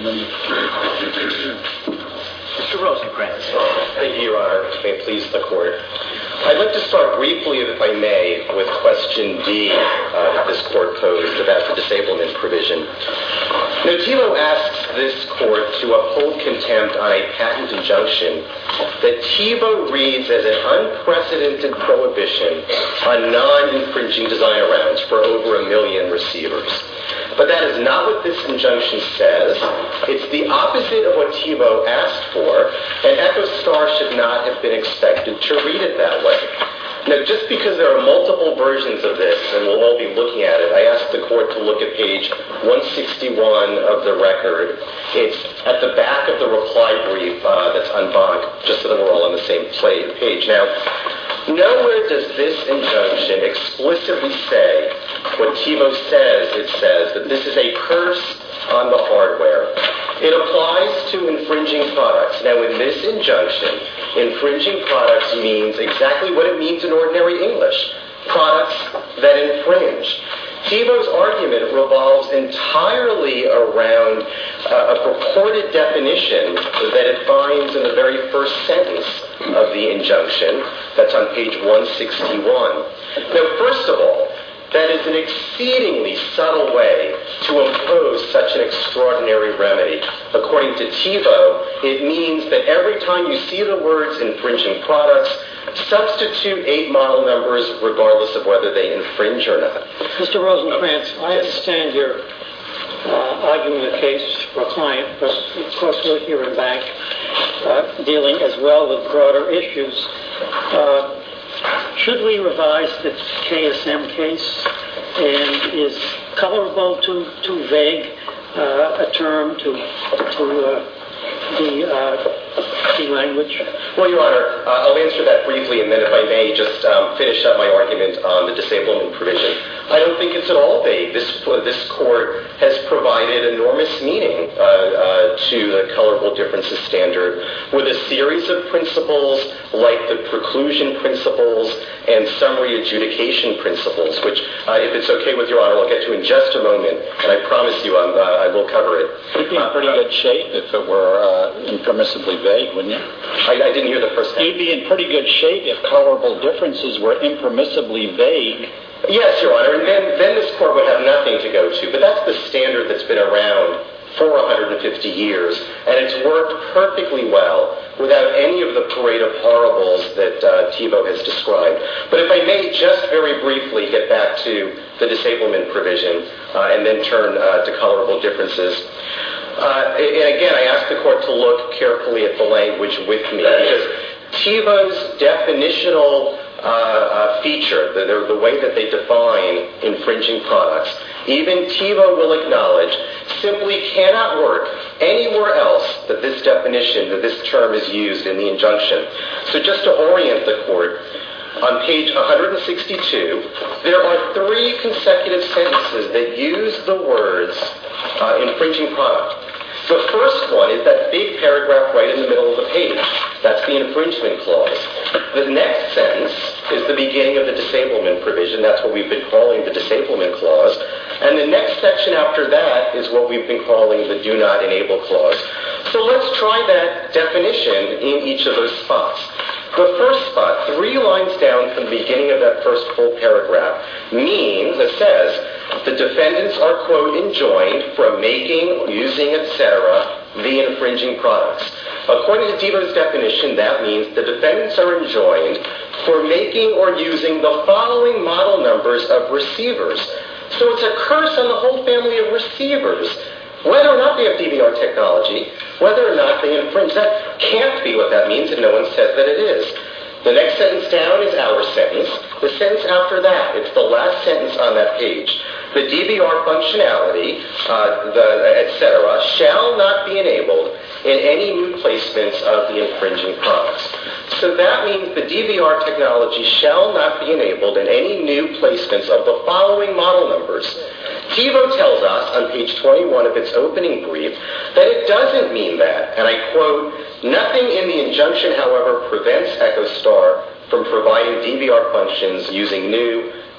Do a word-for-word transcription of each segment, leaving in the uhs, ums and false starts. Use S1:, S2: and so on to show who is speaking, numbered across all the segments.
S1: gentlemen.
S2: Mister Rosencrantz.
S3: Thank you, Your Honor. May it please the Court. I'd like to start briefly, if I may, with question D uh, that this Court posed about the disablement provision. Now, TiVo asks this Court to uphold contempt on a patent injunction that TiVo reads as an unprecedented prohibition on non-infringing design arounds for over a million receivers. But that is not what this injunction says. It's the opposite of what TiVo asked for, and EchoStar should not have been expected to read it that way. Now, just because there are multiple versions of this, and we'll all be looking at it, I asked the Court to look at page one sixty-one of the record. It's at the back of the reply brief uh, that's en banc, just so that we're all on the same page. Now, nowhere does this injunction explicitly say what TiVo says it says, that this is a curse on the hardware. It applies to infringing products. Now, in this injunction, infringing products means exactly what it means in ordinary English, products that infringe. TiVo's argument revolves entirely around uh, a purported definition that it finds in the very first sentence of the injunction. That's on page one sixty-one. Now, first of all, that is an exceedingly subtle way to impose such an extraordinary remedy. According to TiVo, it means that every time you see the words infringing products, substitute eight model numbers regardless of whether they infringe or not.
S4: Mister Rosencrantz, I understand your uh, arguing the case for a client, but of course we're here in bank uh, dealing as well with broader issues. Uh, Should we revise the K S M case? And is colorable too too vague uh, a term to to uh, the uh, the language?
S3: Well, Your Honor, uh, I'll answer that briefly, and then if I may just um, finish up my argument on the disablement provision. I don't think it's at all vague. This uh, this Court has provided enormous meaning uh, uh, to the colorable differences standard with a series of principles like the preclusion principles and summary adjudication principles, which, uh, if it's okay with Your Honor, I'll get to in just a moment, and I promise you I'm, uh, I will cover it.
S1: You'd be in pretty good shape if it were uh, impermissibly vague, wouldn't you?
S3: I, I didn't hear the first time.
S1: You'd be in pretty good shape if colorable differences were impermissibly vague.
S3: Yes, Your Honor, and then, then this Court would have nothing to go to, but that's the standard that's been around for one hundred fifty years, and it's worked perfectly well without any of the parade of horribles that uh, TiVo has described. But if I may just very briefly get back to the disablement provision uh, and then turn uh, to colorable differences. Uh, and again, I ask the Court to look carefully at the language with me, because TiVo's definitional uh, uh, feature, the, the way that they define infringing products, even TiVo will acknowledge, simply cannot work anywhere else that this definition, that this term is used in the injunction. So just to orient the Court, on page one sixty-two, there are three consecutive sentences that use the words uh, infringing product. The first one is that big paragraph right in the middle of the page. That's the infringement clause. The next sentence is the beginning of the disablement provision. That's what we've been calling the disablement clause. And the next section after that is what we've been calling the do not enable clause. So let's try that definition in each of those spots. The first spot, three lines down from the beginning of that first full paragraph, means, it says, the defendants are, quote, enjoined from making, using, et cetera, the infringing products. According to TiVo's definition, that means the defendants are enjoined for making or using the following model numbers of receivers. So it's a curse on the whole family of receivers. Whether or not they have D V R technology, whether or not they infringe, that can't be what that means, and no one says that it is. The next sentence down is our sentence. The sentence after that, it's the last sentence on that page. The D V R functionality, uh, the et cetera, shall not be enabled in any new placements of the infringing products. So that means the D V R technology shall not be enabled in any new placements of the following model numbers. TiVo tells us on page twenty-one of its opening brief that it doesn't mean that, and I quote, nothing in the injunction, however, prevents EchoStar from providing D V R functions using new,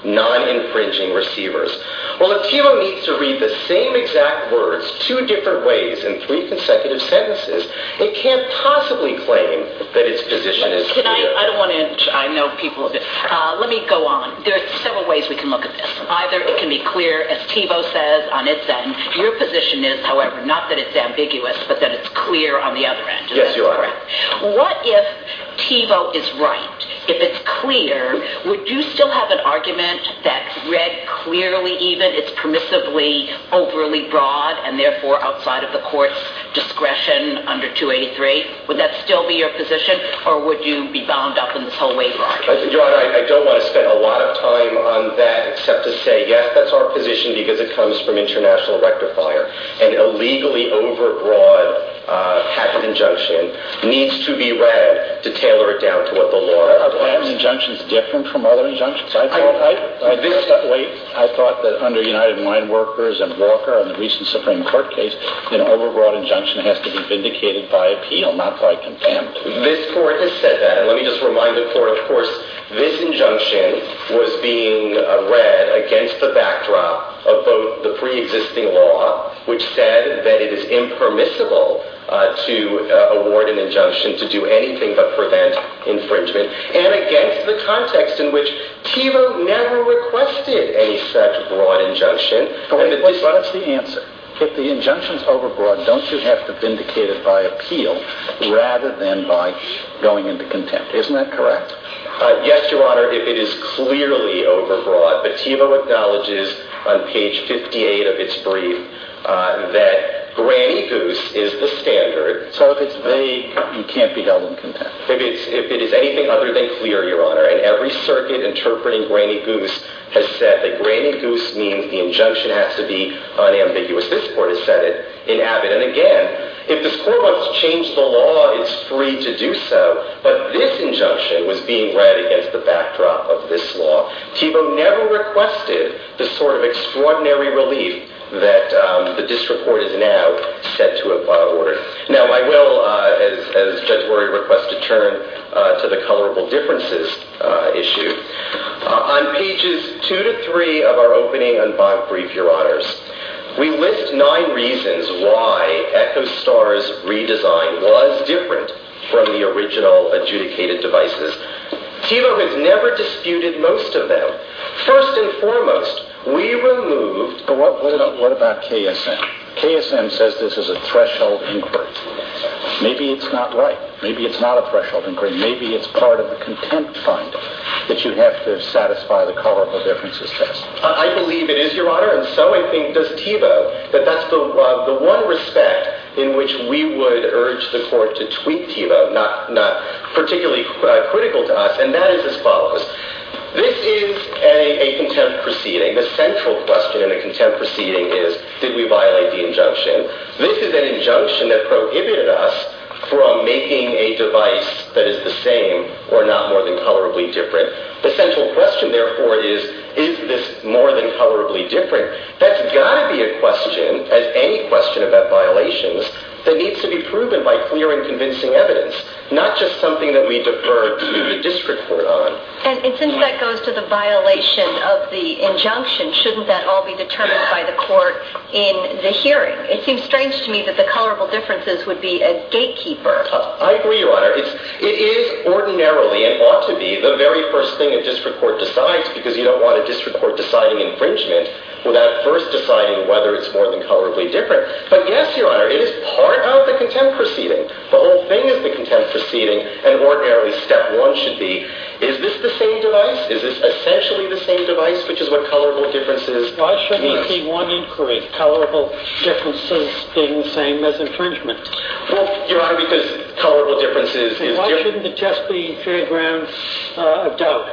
S3: non-infringing receivers. Well, if TiVo needs to read the same exact words two different ways in three consecutive sentences, it can't possibly claim that its position is
S2: Can
S3: clear.
S2: I, I don't want to, I know people, uh, let me go on. There are several ways we can look at this. Either it can be clear, as TiVo says on its end. Your position is, however, not that it's ambiguous, but that it's clear on the other end. Is
S3: Yes,
S2: that
S3: you are.
S2: correct? What if TiVo is right? If it's clear, would you still have an argument that read clearly even, it's permissibly overly broad and therefore outside of the court's discretion under two eighty-three? Would that still be your position, or would you be bound up in this whole waiver argument?
S3: Your Honor, I, I don't want to spend a lot of time on that except to say, yes, that's our position because it comes from International Rectifier. An illegally overbroad uh, patent injunction needs to be read to tailor it down to what the law
S1: Are
S3: requires.
S1: patent injunctions different from other injunctions? I thought, I, I,
S3: This-
S1: thought, wait, I thought that under United Mine Workers and Walker and the recent Supreme Court case, an overbroad injunction has to be vindicated by appeal, not by contempt.
S3: This court has said that, and let me just remind the court, of course, this injunction was being uh, read against the backdrop of both the pre-existing law, which said that it is impermissible uh, to uh, award an injunction to do anything but prevent infringement, and against the context in which TiVo never requested any such broad injunction.
S1: But
S3: And
S1: wait,
S3: the
S1: wait,
S3: dis-
S1: what's the answer? If the injunction's overbroad, don't you have to vindicate it by appeal rather than by going into contempt? Isn't that correct?
S3: Uh, yes, Your Honor, if it is clearly overbroad, but TiVo acknowledges on page fifty-eight of its brief uh, that Granny Goose is the standard.
S1: So if it's vague, you can't be held in contempt.
S3: If, it's, if it is anything other than clear, Your Honor, and every circuit interpreting Granny Goose has said that Granny Goose means the injunction has to be unambiguous. This court has said it in Abbott. And again, if this court wants to change the law, it's free to do so. But this injunction was being read against the backdrop of this law. TiVo never requested the sort of extraordinary relief that um, the district court is now said to have uh, ordered. Now, I will, uh, as, as Judge Lurie requested, turn uh, to the colorable differences uh, issue. Uh, on pages two to three of our opening en banc brief, Your Honors, we list nine reasons why EchoStar's redesign was different from the original adjudicated devices. TiVo has never disputed most of them. First and foremost, we removed...
S1: But what, what, about, what about K S M? K S M says this is a threshold inquiry. Maybe it's not right. Maybe it's not a threshold inquiry. Maybe it's part of the contempt finding that you have to satisfy the colorable differences test.
S3: I believe it is, Your Honor, and so I think does TiVo, that that's the, uh, the one respect in which we would urge the court to tweak TiVo, not, not particularly uh, critical to us, and that is as follows. This is a, a contempt proceeding. The central question in a contempt proceeding is, did we violate the injunction? This is an injunction that prohibited us from making a device that is the same or not more than colorably different. The central question, therefore, is, is this more than colorably different? That's got to be a question, as any question about violations, that needs to be proven by clear and convincing evidence, not just something that we defer to the district court on.
S5: And, and since that goes to the violation of the injunction, shouldn't that all be determined by the court in the hearing? It seems strange to me that the colorable differences would be a gatekeeper.
S3: Uh, I agree, Your Honor. It's, it is ordinarily, and ought to be, the very first thing a district court decides, because you don't want a district court deciding infringement without first deciding whether it's more than colorably different. But yes, Your Honor, it is part of the contempt proceeding. The whole thing is the contempt proceeding, and ordinarily step one should be, is this the same device? Is this essentially the same device, which is what colorable differences
S4: Why shouldn't
S3: means?
S4: it be one inquiry, colorable differences being the same as infringement?
S3: Well, Your Honor, because colorable differences is
S4: Why
S3: different.
S4: shouldn't it just be fair ground uh, of doubt?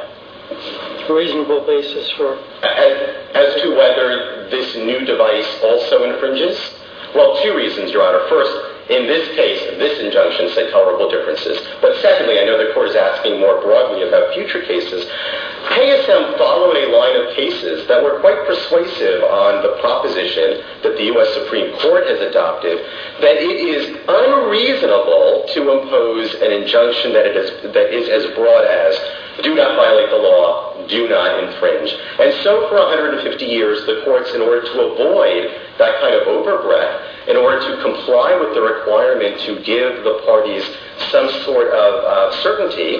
S4: A reasonable basis for...
S3: As, as to whether this new device also infringes? Well, two reasons, Your Honor. First, in this case, this injunction said colorable differences. But secondly, I know the court is asking more broadly about future cases. K S M followed a line of cases that were quite persuasive on the proposition that the U S Supreme Court has adopted that it is unreasonable to impose an injunction that, it is, that is as broad as do not violate the law, do not infringe. And so for one hundred fifty years, the courts, in order to avoid that kind of overbreadth, in order to comply with the requirement to give the parties some sort of uh, certainty,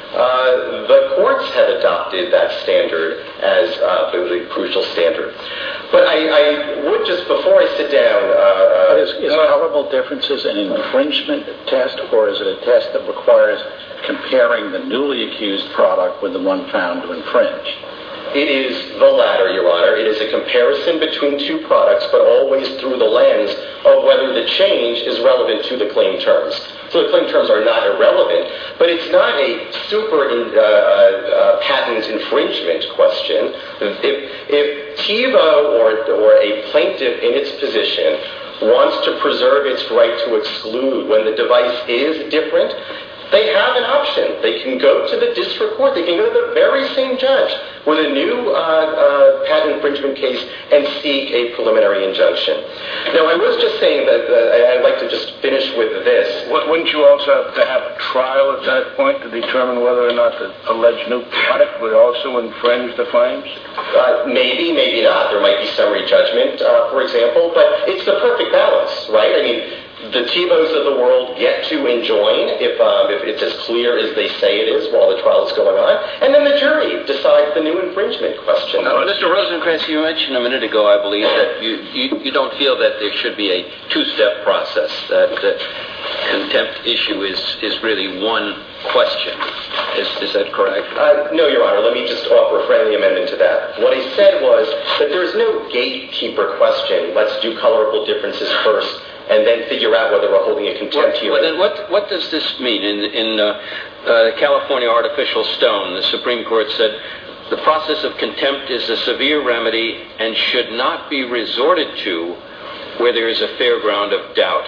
S3: uh, the courts have adopted that standard as uh, a crucial standard. But I, I would just, before I sit down... Uh,
S1: is, is colorable differences an infringement test, or is it a test that requires comparing the newly accused product with the one found to infringe?
S3: It is the latter, Your Honor. It is a comparison between two products, but always through the lens of whether the change is relevant to the claim terms. So the claim terms are not irrelevant, but it's not a super in, uh, uh, patent infringement question. If, if TiVo or, or a plaintiff in its position wants to preserve its right to exclude when the device is different, they have an option. They can go to the district court. They can go to the very same judge with a new uh, uh, patent infringement case and seek a preliminary injunction. Now, I was just saying that uh, I'd like to just finish with this.
S6: Wouldn't you also have to have a trial at that point to determine whether or not the alleged new product would also infringe the claims?
S3: Uh, maybe, maybe not. There might be summary judgment, uh, for example, but it's the perfect balance, right? I mean, the TiVos of the world get to enjoin if, um, if it's as clear as they say it is while the trial is going on, and then the jury decides the new infringement question.
S7: Now, Mister Rosenkranz, you mentioned a minute ago, I believe, that you, you, you don't feel that there should be a two-step process, that the contempt issue is, is really one question. Is, is that correct?
S3: Uh, no, Your Honor. Let me just offer a friendly amendment to that. What I said was that there's no gatekeeper question. Let's do colorable differences first, and then figure out whether we're holding a contempt hearing.
S7: Well, then what, what does this mean? In, in uh, uh, California Artificial Stone, the Supreme Court said the process of contempt is a severe remedy and should not be resorted to where there is a fair ground of doubt.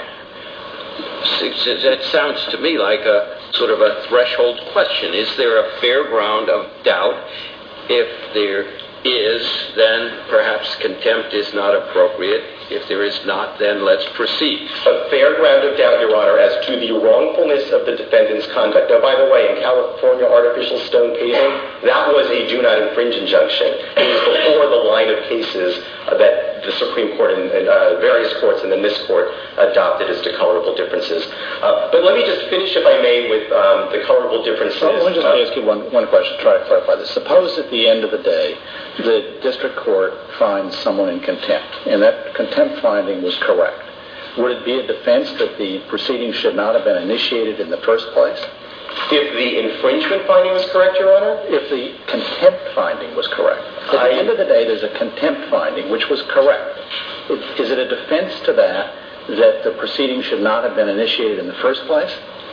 S7: That sounds to me like a sort of a threshold question. Is there a fair ground of doubt? If there is, then perhaps contempt is not appropriate. If there is not, then let's proceed.
S3: A fair ground of doubt, Your Honor, as to the wrongfulness of the defendant's conduct. Now, by the way, in California Artificial Stone paving, that was a do not infringe injunction. It was before the line of cases uh, that the Supreme Court and, and uh, various courts and then this court adopted as to colorable differences. Uh, but let me just finish, if I may, with um, the colorable differences.
S1: Well, let me just
S3: uh,
S1: ask you one, one question, try to clarify this. Suppose at the end of the day, the district court finds someone in contempt, and that contempt finding was correct. Would it be a defense that the proceeding should not have been initiated in the first place?
S3: If the infringement finding was correct, Your Honor?
S1: If the contempt finding was correct. At
S3: I...
S1: the end of the day, there's a contempt finding, which was correct. Is it a defense to that that the proceeding should not have been initiated in the first place?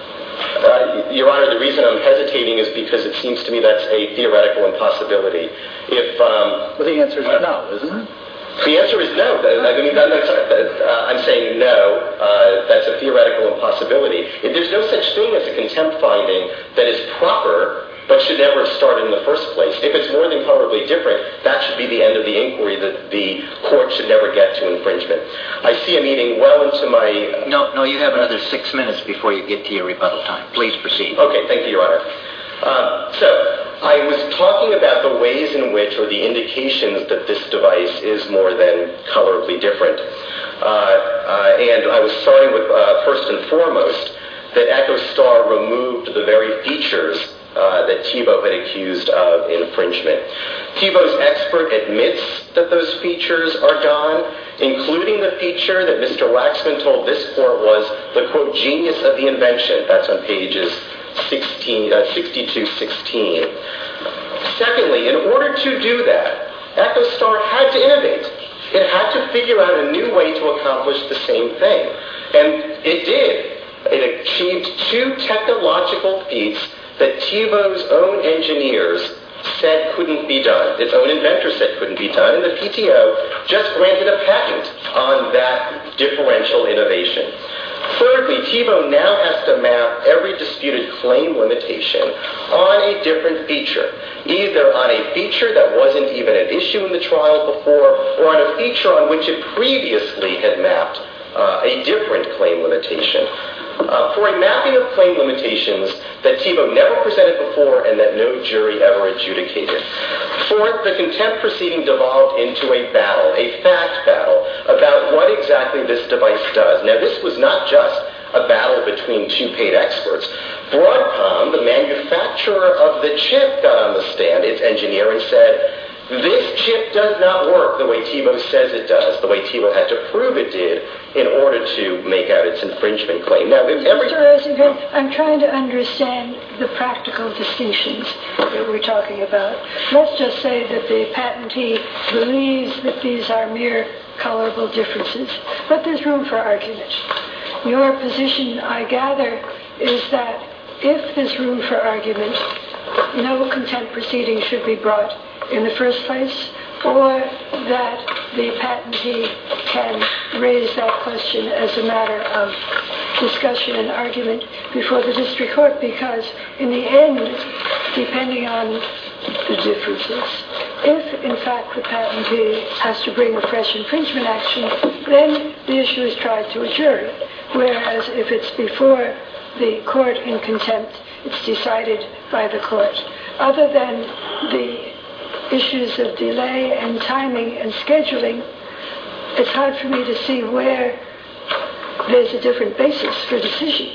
S3: Uh, Your Honor, the reason I'm hesitating is because it seems to me that's a theoretical impossibility. If um,
S1: well, the answer is no, isn't it?
S3: The answer is no. I mean, that, that's, uh, I'm saying no. Uh, that's a theoretical impossibility. If there's no such thing as a contempt finding that is proper but should never have started in the first place. If it's more than colorably different, that should be the end of the inquiry, that the court should never get to infringement. I see a meeting well into my...
S8: No, no, you have another six minutes before you get to your rebuttal time. Please proceed.
S3: Okay, thank you, Your Honor. Uh, so, I was talking about the ways in which, or the indications that this device is more than colorably different. Uh, uh, and I was starting with, uh, first and foremost, that EchoStar removed the very features Uh, that TiVo had accused of infringement. TiVo's expert admits that those features are gone, including the feature that Mister Waxman told this court was the, quote, genius of the invention. That's on pages sixteen, uh, sixty-two sixteen. Secondly, in order to do that, EchoStar had to innovate. It had to figure out a new way to accomplish the same thing. And it did. It achieved two technological feats that TiVo's own engineers said couldn't be done. Its own inventor said couldn't be done, and the P T O just granted a patent on that differential innovation. Third, TiVo now has to map every disputed claim limitation on a different feature, either on a feature that wasn't even an issue in the trial before, or on a feature on which it previously had mapped uh, a different claim limitation. Uh, for a mapping of claim limitations that TiVo never presented before and that no jury ever adjudicated. Fourth, the contempt proceeding devolved into a battle, a fact battle, about what exactly this device does. Now, this was not just a battle between two paid experts. Broadcom, the manufacturer of the chip, got on the stand, its engineer, and said, this chip does not work the way TiVo says it does, the way TiVo had to prove it did in order to make out its infringement claim. Now, if every...
S9: Mister Rosenberg, I'm trying to understand the practical distinctions that we're talking about. Let's just say that the patentee believes that these are mere colorable differences, but there's room for argument. Your position, I gather, is that if there's room for argument, no contempt proceeding should be brought in the first place, or that the patentee can raise that question as a matter of discussion and argument before the district court, because in the end, depending on the differences, if in fact the patentee has to bring a fresh infringement action, then the issue is tried to a jury, whereas if it's before the court in contempt, it's decided by the court. Other than the issues of delay and timing and scheduling, it's hard for me to see where there's a different basis for decision.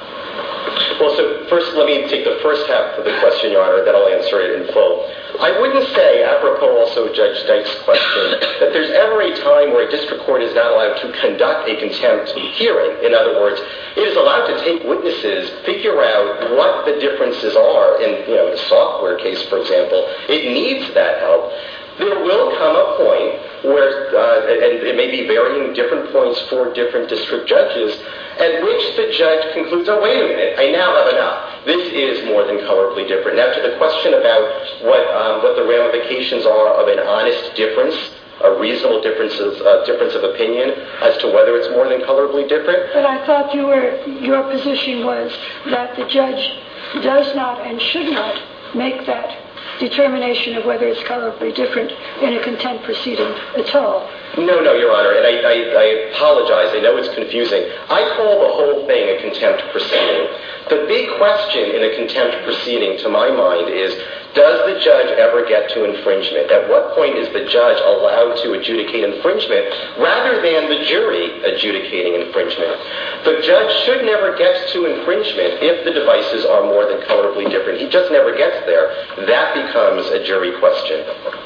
S3: Well, so first, let me take the first half of the question, Your Honor, then I'll answer it in full. I wouldn't say, apropos also Judge Dyke's question, that there's ever a time where a district court is not allowed to conduct a contempt hearing. In other words, it is allowed to take witnesses, figure out what the differences are. In, you know, the software case, for example, it needs that help. There will come a point where, uh, and it may be varying different points for different district judges, at which the judge concludes, oh, wait a minute, I now have enough. This is more than colorably different. Now, to the question about what um, what the ramifications are of an honest difference, a reasonable difference of, uh, difference of opinion as to whether it's more than colorably different.
S9: But I thought you were, your position was that the judge does not and should not make that determination of whether it's colorably different in a contempt proceeding at all.
S3: No, no, Your Honor, and I, I, I apologize. I know it's confusing. I call the whole thing a contempt proceeding. The big question in a contempt proceeding, to my mind, is does the judge ever get to infringement? At what point is the judge allowed to adjudicate infringement rather than the jury adjudicating infringement? The judge should never get to infringement if the devices are more than colorably different. He just never gets there. That becomes a jury question.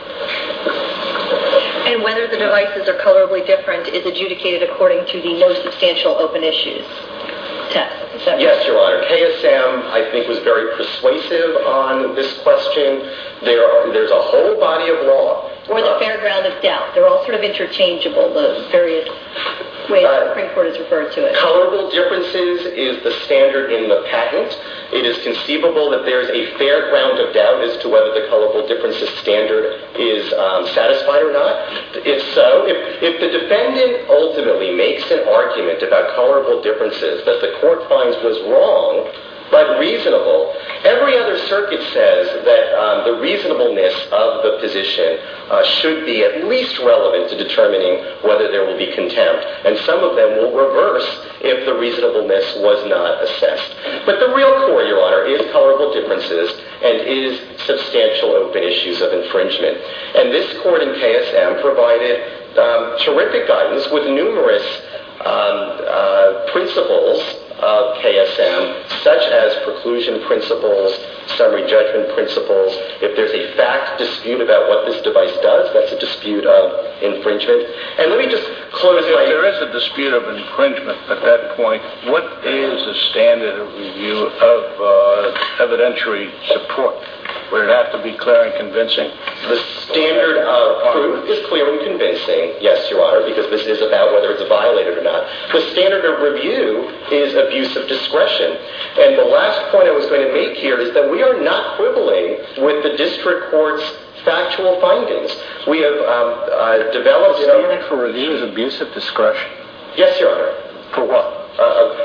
S5: And whether the devices are colorably different is adjudicated according to the no substantial open issues test.
S3: Yes, Your Honor. K S M, I think, was very persuasive on this question. There are, there's a whole body of law.
S5: Or the uh, fair ground of doubt. They're all sort of interchangeable, the various ways uh, the Supreme Court has referred to it.
S3: Colorable differences is the standard in the patent. It is conceivable that there's a fair ground of doubt as to whether the colorable differences standard is um, satisfied or not. If so, if, if the defendant ultimately makes an argument about colorable differences that the court finds was wrong, but reasonable, every other circuit says that um, the reasonableness of the position uh, should be at least relevant to determining whether there will be contempt. And some of them will reverse if the reasonableness was not assessed. But the real core, Your Honor, is colorable differences and is substantial open issues of infringement. And this court in K S M provided um, terrific guidance with numerous um, uh, principles of K S M, such as preclusion principles, summary judgment principles. If there's a fact dispute about what this device does, that's a dispute of infringement. And let me just close
S6: by...
S3: If
S6: there is a dispute of infringement at that point, what is the standard of review of uh, evidentiary support? Would it have to be clear and convincing?
S3: The standard of proof is clear and convincing, yes, Your Honor, because this is about whether it's violated or not. The standard of review is abuse of discretion. And the last point I was going to make here is that we are not quibbling with the district court's factual findings. We have um, uh, developed...
S1: The standard for review is abuse of discretion?
S3: Yes, Your Honor.
S1: For what?
S3: Uh, so in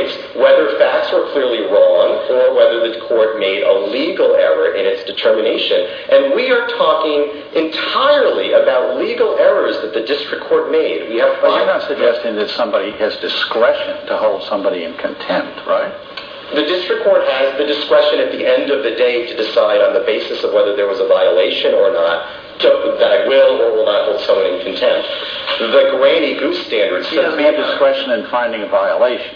S3: evaluates whether facts were clearly wrong or whether the court made a legal error in its determination. And we are talking entirely about legal errors that the district court made. We have
S1: well, you're not suggesting that somebody has discretion to hold somebody in contempt, right?
S3: The district court has the discretion at the end of the day to decide on the basis of whether there was a violation or not, to, that I will or will not hold someone in contempt. The Granny Goose standard says...
S1: He doesn't have discretion in finding a violation.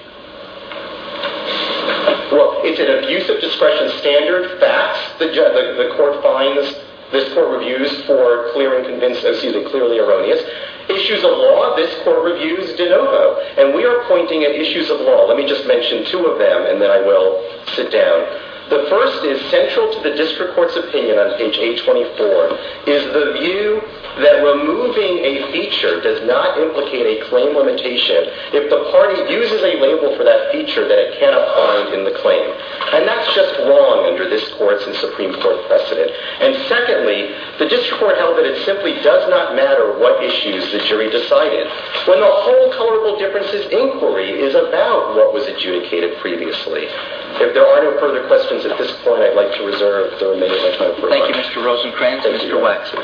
S3: Well, it's an abuse of discretion standard. Facts, the, the, the court finds, this court reviews for clear and convinced, excuse me, clearly erroneous. Issues of law, this court reviews de novo. And we are pointing at issues of law. Let me just mention two of them, and then I will sit down. The first is central to the district court's opinion on page eight twenty-four, is the view that removing a feature does not implicate a claim limitation if the party uses a label for that feature that it cannot find in the claim. And that's just wrong under this court's and Supreme Court precedent. And secondly, the district court held that it simply does not matter what issues the jury decided, when the whole colorable differences inquiry is about what was adjudicated previously. If there are no further questions at this point, I'd like to reserve the remainder of my time for
S8: Thank you, Mister Rosencrantz.
S3: Thank
S8: Mister
S3: you.
S8: Waxman.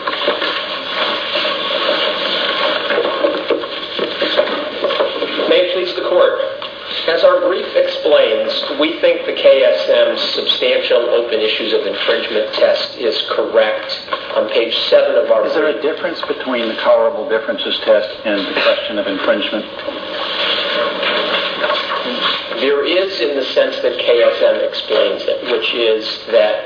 S10: May it please the court. As our brief explains, we think the K S M's substantial open issues of infringement test is correct. On page seven of our
S1: Is there a difference between the colorable differences test and the question of infringement?
S10: There is, in the sense that K S M explains it, which is that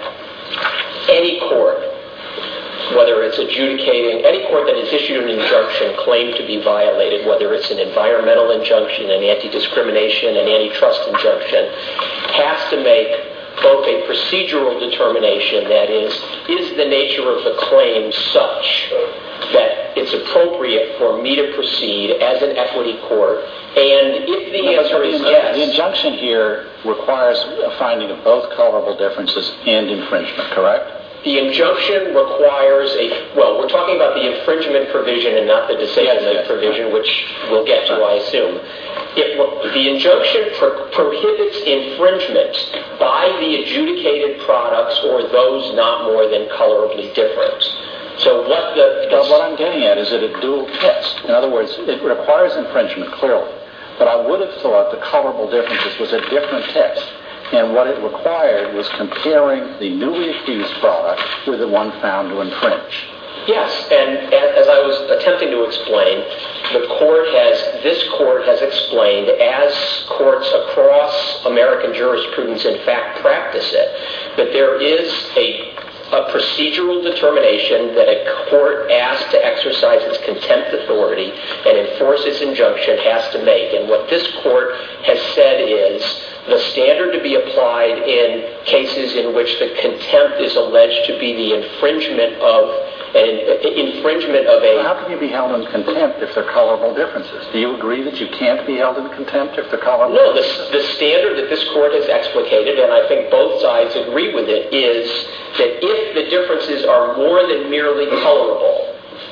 S10: any court, whether it's adjudicating, any court that has issued an injunction claimed to be violated, whether it's an environmental injunction, an anti-discrimination, an antitrust injunction, has to make both a procedural determination, that is, is the nature of the claim such that it's appropriate for me to proceed as an equity court, and if the
S1: no,
S10: answer
S1: the,
S10: is yes...
S1: The injunction here requires a finding of both colorable differences and infringement, correct?
S10: The injunction requires a... Well, we're talking about the infringement provision and not the disablement
S1: yes, yes.
S10: provision, which we'll get to, I assume. It, the injunction pro- prohibits infringement by the adjudicated products or those not more than colorably different. So what the...
S1: Well, what I'm getting at is that a dual test. In other words, it requires infringement, clearly. But I would have thought the colorable differences was a different test. And what it required was comparing the newly accused product with the one found to infringe.
S10: Yes, and as I was attempting to explain, the court has, this court has explained, as courts across American jurisprudence in fact practice it, that there is a a procedural determination that a court asked to exercise its contempt authority and enforce its injunction has to make. And what this court has said is the standard to be applied in cases in which the contempt is alleged to be the infringement of an infringement of a...
S1: Well, how can you be held in contempt if they're colorable differences? Do you agree that you can't be held in contempt if they're colorable
S10: No, the,
S1: differences?
S10: the standard that this court has explicated, and I think both sides agree with it, is that if the differences are more than merely colorable,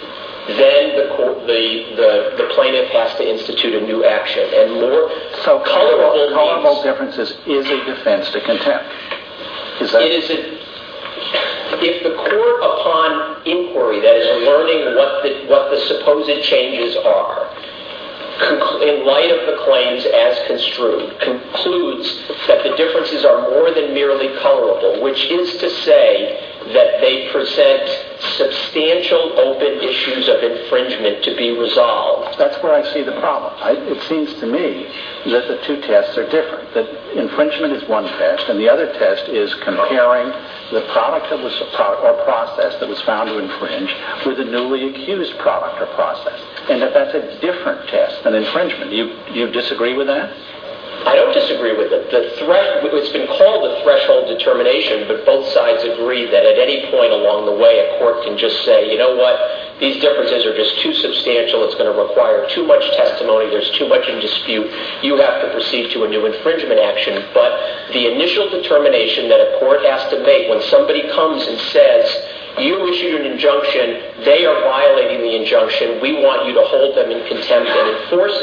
S10: then the, the, the, the plaintiff has to institute a new action. And more
S1: so
S10: colorable
S1: colorable
S10: means,
S1: differences is a defense to contempt. Is that...
S10: It is a... If the court, upon inquiry, that is learning what the, what the supposed changes are, in light of the claims as construed, concludes that the differences are more than merely colorable, which is to say that they present substantial open issues of infringement to be resolved.
S1: That's where I see the problem. I, it seems to me that the two tests are different. That infringement is one test, and the other test is comparing the product that was or process that was found to infringe with a newly accused product or process, and that that's a different test than infringement. Do you, do you disagree with that?
S10: I don't disagree with it. The threat, it's been called a threshold determination, but both sides agree that at any point along the way, a court can just say, you know what, these differences are just too substantial. It's going to require too much testimony. There's too much in dispute. You have to proceed to a new infringement action. But the initial determination that a court has to make when somebody comes and says, you issued an injunction, they are violating the injunction, we want you to hold them in contempt and enforce it,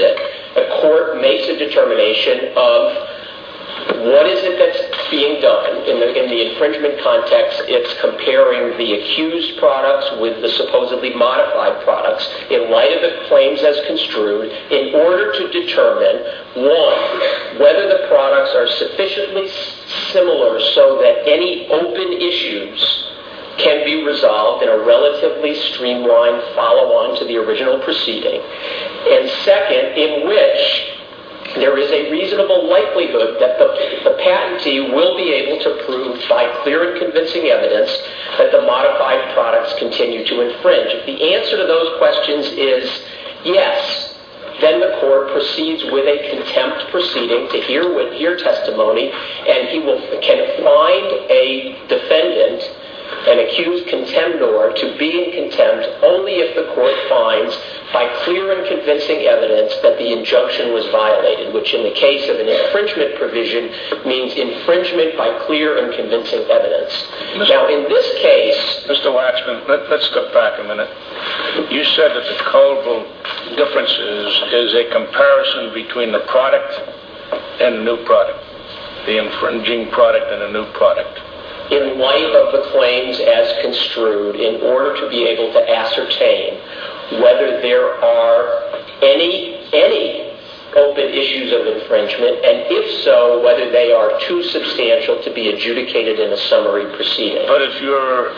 S10: a court makes a determination of what is it that's being done. In the, in the infringement context, it's comparing the accused products with the supposedly modified products in light of the claims as construed in order to determine, one, whether the products are sufficiently similar so that any open issues can be resolved in a relatively streamlined follow-on to the original proceeding. And second, in which there is a reasonable likelihood that the, the patentee will be able to prove by clear and convincing evidence that the modified products continue to infringe. If the answer to those questions is yes, then the court proceeds with a contempt proceeding to hear, hear testimony, and he will can find a defendant, an accused contemnor, to be in contempt only if the court finds by clear and convincing evidence that the injunction was violated, which in the case of an infringement provision means infringement by clear and convincing evidence.
S6: Mister
S10: Now, in this case...
S6: Mister Waxman, let, let's step back a minute. You said that the culpable difference is, is a comparison between the product and the new product, the infringing product and the new product.
S10: In light of the claims as construed, in order to be able to ascertain whether there are any any open issues of infringement, and if so, whether they are too substantial to be adjudicated in a summary proceeding.
S6: But if you're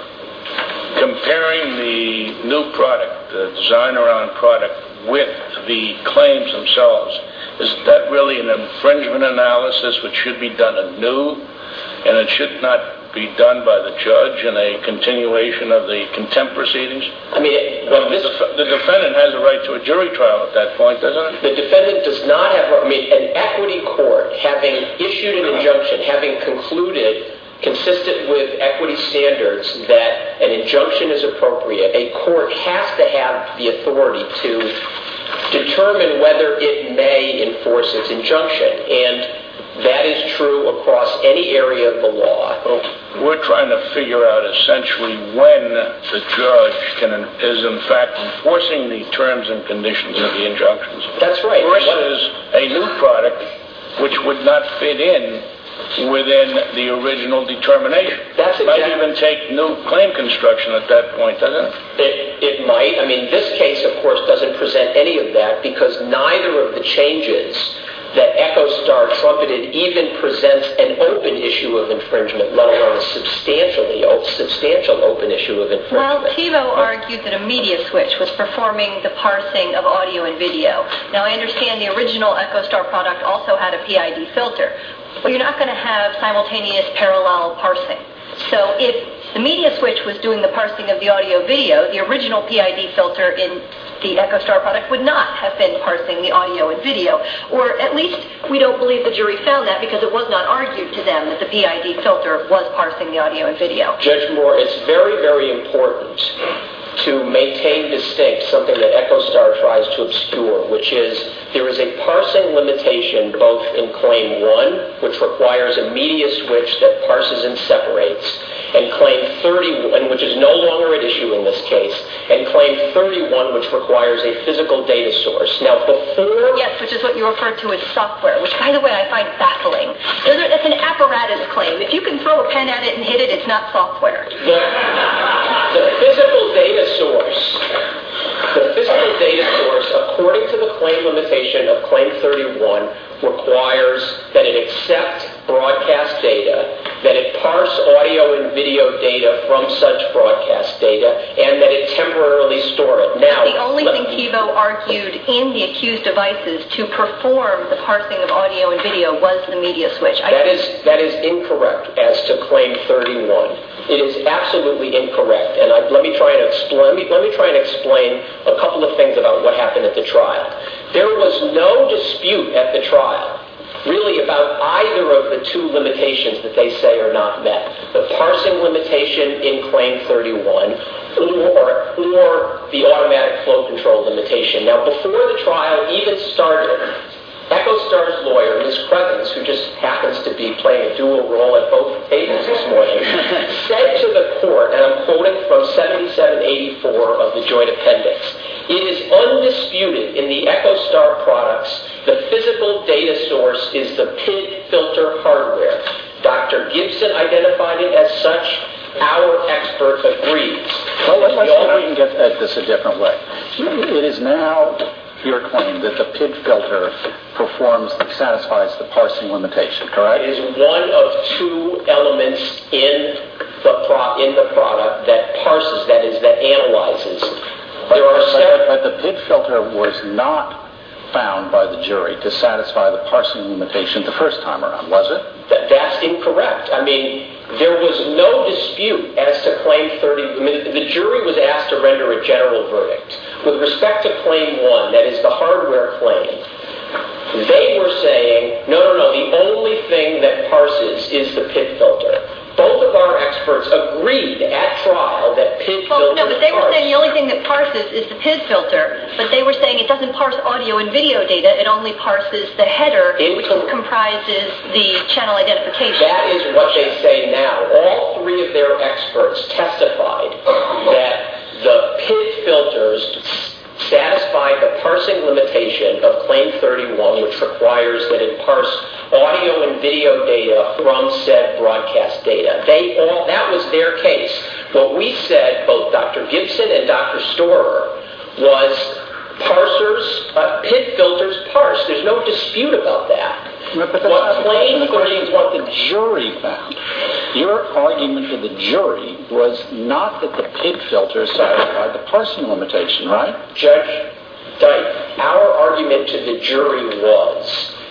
S6: comparing the new product, the design-around product, with the claims themselves, is that really an infringement analysis which should be done anew, and it should not be done by the judge in a continuation of the contempt proceedings?
S10: I mean, it, well, this,
S6: the, the defendant has a right to a jury trial at that point, doesn't it?
S10: The defendant does not have, I mean, an equity court, having issued an injunction, having concluded, consistent with equity standards, that an injunction is appropriate, a court has to have the authority to determine whether it may enforce its injunction. And that is true across any area of the law.
S6: Well, we're trying to figure out essentially when the judge can, is in fact enforcing the terms and conditions of the injunctions.
S10: That's right.
S6: Versus a new product which would not fit in within the original determination.
S10: That's exactly.
S6: Might even take new claim construction at that point, doesn't it?
S10: It, it might. I mean, this case, of course, doesn't present any of that because neither of the changes that EchoStar trumpeted even presents an open issue of infringement, let alone a substantially substantial open issue of infringement.
S5: Well, TiVo argued that a media switch was performing the parsing of audio and video. Now, I understand the original EchoStar product also had a P I D filter. Well, you're not going to have simultaneous parallel parsing. So if the media switch was doing the parsing of the audio-video, the original P I D filter in the EchoStar product would not have been parsing the audio and video. Or at least we don't believe the jury found that because it was not argued to them that the P I D filter was parsing the audio and video.
S10: Judge Moore, it's very, very important to maintain distinct something that EchoStar tries to obscure, which is there is a parsing limitation both in Claim one, which requires a media switch that parses and separates, and Claim thirty-one, which is no longer at issue in this case, and Claim thirty-one, which requires a physical data source. Now, before...
S5: Yes, which is what you refer to as software, which, by the way, I find baffling. Those are, that's an apparatus claim. If you can throw a pen at it and hit it, it's not software.
S10: The, the physical data source, the physical data source, according to the claim limitation of Claim thirty-one, requires that it accept broadcast data, that it parse audio and video data from such broadcast data, and that it temporarily store it. Now,
S5: the only thing TiVo argued in the accused devices to perform the parsing of audio and video was the media switch. I
S10: that is that is incorrect as to Claim thirty-one. It is absolutely incorrect, and I, let me try and explain. Let me, let me try and explain a couple of things about what happened at the trial. There was no dispute at the trial, really, about either of the two limitations that they say are not met: the parsing limitation in Claim thirty-one, or or the automatic flow control limitation. Now, before the trial even started, EchoStar's lawyer, Miz Crevens, who just happens to be playing a dual role at both tables this morning, said to the court, and I'm quoting from seventy-seven eighty-four of the Joint Appendix, "It is undisputed in the EchoStar products The physical data source is the P I D filter hardware. Doctor Gibson identified it as such. Our expert agrees.
S1: Well, let's see if we can get at this a different way. It is now your claim that the P I D filter performs, satisfies the parsing limitation, correct?
S10: It is one of two elements in the pro- in the product that parses, that is, that analyzes. There are several.
S1: But the P I D filter was not found by the jury to satisfy the parsing limitation the first time around, was it?
S10: That, that's incorrect. I mean, there was no dispute as to Claim thirty. I mean, the jury was asked to render a general verdict. With respect to Claim one, that is the hardware claim, they were saying, no, no, no, the only thing that parses is the P I D filter. Both of our experts agreed at trial that P I D
S5: well,
S10: filters
S5: no, but they were
S10: parse.
S5: saying the only thing that parses is the P I D filter, but they were saying it doesn't parse audio and video data, it only parses the header,
S10: It
S5: which
S10: com-
S5: comprises the channel identification.
S10: That is what they say now. All three of their experts testified that the P I D filters satisfy the parsing limitation of Claim thirty-one, which requires that it parse audio and video data from said broadcast data. They all, that was their case. What we said, both Doctor Gibson and Doctor Storer, was parsers, uh, P I D filters parse. There's no dispute about that.
S1: But that's
S10: what
S1: not
S10: Claim
S1: the question is what
S10: thirty-one...
S1: the jury found. Your argument to the jury was not that the P I D filter satisfied the parsing limitation, right?
S10: Judge Dyke, our argument to the jury was,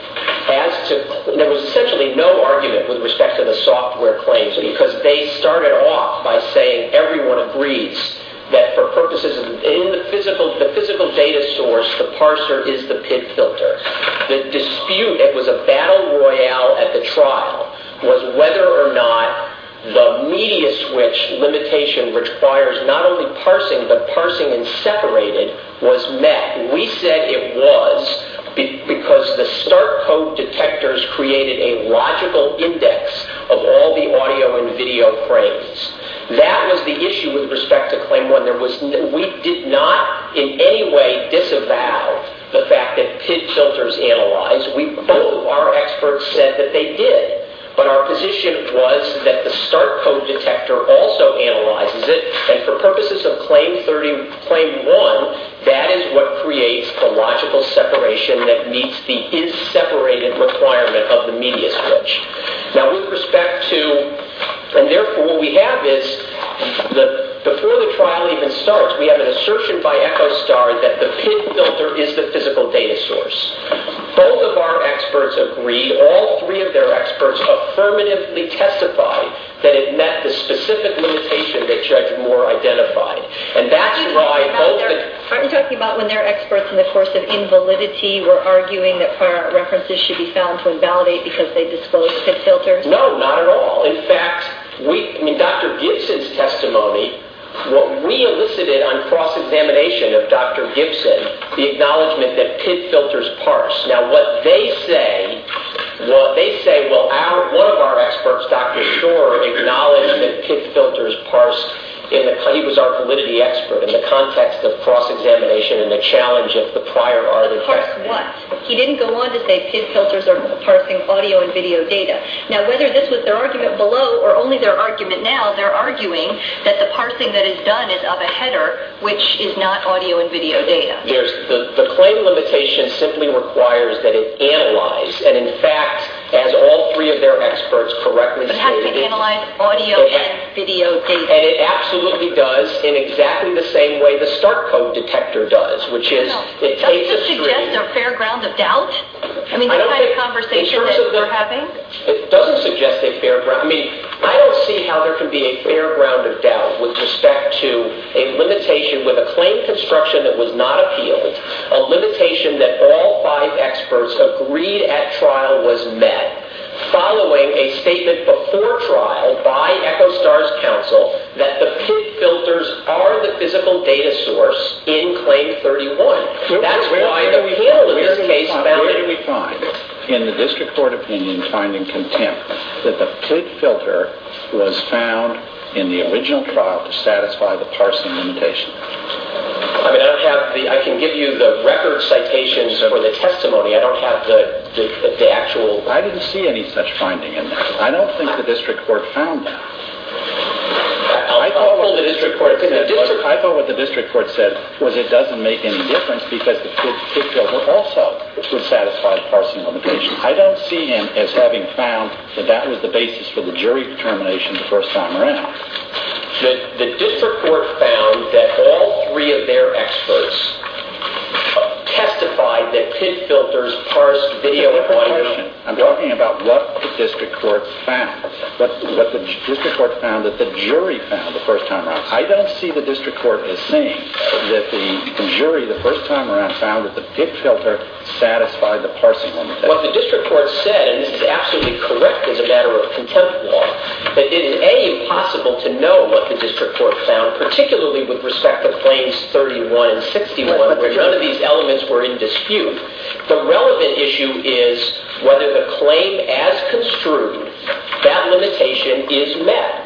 S10: as to, there was essentially no argument with respect to the software claims because they started off by saying everyone agrees that for purposes of, in the physical, the physical data source, the parser is the P I D filter. The dispute, it was a battle royale at the trial, was whether or not the media switch limitation requires not only parsing, but parsing and separated was met. We said it was be- because the start code detectors created a logical index of all the audio and video frames. That was the issue with respect to Claim one. There was n- we did not in any way disavow the fact that P I D filters analyze. We, both of our experts said that they did. But our position was that the start code detector also analyzes it, and for purposes of Claim thirty, Claim one, that is what creates the logical separation that meets the is separated requirement of the media switch. Now, with respect to, and therefore what we have is, the before the trial even starts, we have an assertion by EchoStar that the P I D filter is the physical data source. Both of our experts agreed, all three of their experts affirmatively testified that it met the specific limitation that Judge Moore identified. And that's why both
S5: their,
S10: the...
S5: Aren't you talking about when their experts in the course of invalidity were arguing that prior art references should be found to invalidate because they disclosed P I D filters?
S10: No, not at all. In fact, we, I mean, Doctor Gibson's testimony, what we elicited on cross-examination of Doctor Gibson, the acknowledgement that P I D filters parse. Now, what they say, what they say, well, our, one of our experts, Doctor Storer, acknowledged that P I D filters parse. In the, he was our validity expert in the context of cross-examination and the challenge of the prior art.
S5: Parse what? He didn't go on to say P I D filters are parsing audio and video data. Now, whether this was their argument below or only their argument now, they're arguing that the parsing that is done is of a header, which is not audio and video data.
S10: There's the, the claim limitation simply requires that it analyze, and in fact, as all three of their experts correctly
S5: but it has
S10: stated,
S5: to analyze audio
S10: it,
S5: and video data.
S10: And it absolutely does in exactly the same way the start code detector does, which is
S5: no.
S10: it
S5: Doesn't
S10: takes a
S5: this
S10: string.
S5: suggest a fair ground of doubt? I mean, the
S10: I don't
S5: kind of
S10: think-
S5: conversation
S10: in terms
S5: that
S10: of the-
S5: we're having?
S10: It doesn't suggest a fair ground. I mean, I don't see how there can be a fair ground of doubt with respect to a limitation with a claim construction that was not appealed, a limitation that all five experts agreed at trial was met, following a statement before trial by EchoStar's counsel that the P I D filters are the physical data source in Claim thirty-one. That's
S1: where,
S10: why
S1: where
S10: the
S1: we,
S10: panel in
S1: where
S10: this
S1: do
S10: case
S1: we find,
S10: found
S1: Where
S10: it.
S1: do we find in the district court opinion finding contempt that the P I D filter was found in the original trial to satisfy the parsing limitation?
S10: I mean, I don't have the, I can give you the record citations for the testimony. I don't have the, the, the actual...
S1: I didn't see any such finding in there. I don't think the district court found that.
S10: I'll,
S1: I
S10: I'll pull the district court.
S1: Said,
S10: The district...
S1: I thought what the district court said was it doesn't make any difference because the pit, pit filter also would satisfy the parsing limitation. I don't see him as having found that that was the basis for the jury determination the first time around.
S10: The, the district court found that all three of their experts testified that pit filters parsed video and audio.
S1: Question. I'm talking about what the district court found. What, what the district court found that the jury found the first time around. I don't see the district court as saying that the, the jury the first time around found that the pit filter satisfied the parsing limitation.
S10: What the district court said, and this is absolutely correct as a matter of contempt law, that it is A, impossible to know what the district court found, particularly with respect to claims thirty-one and sixty-one, where none of these elements were in dispute. The relevant issue is whether the claim as construed, that limitation is met.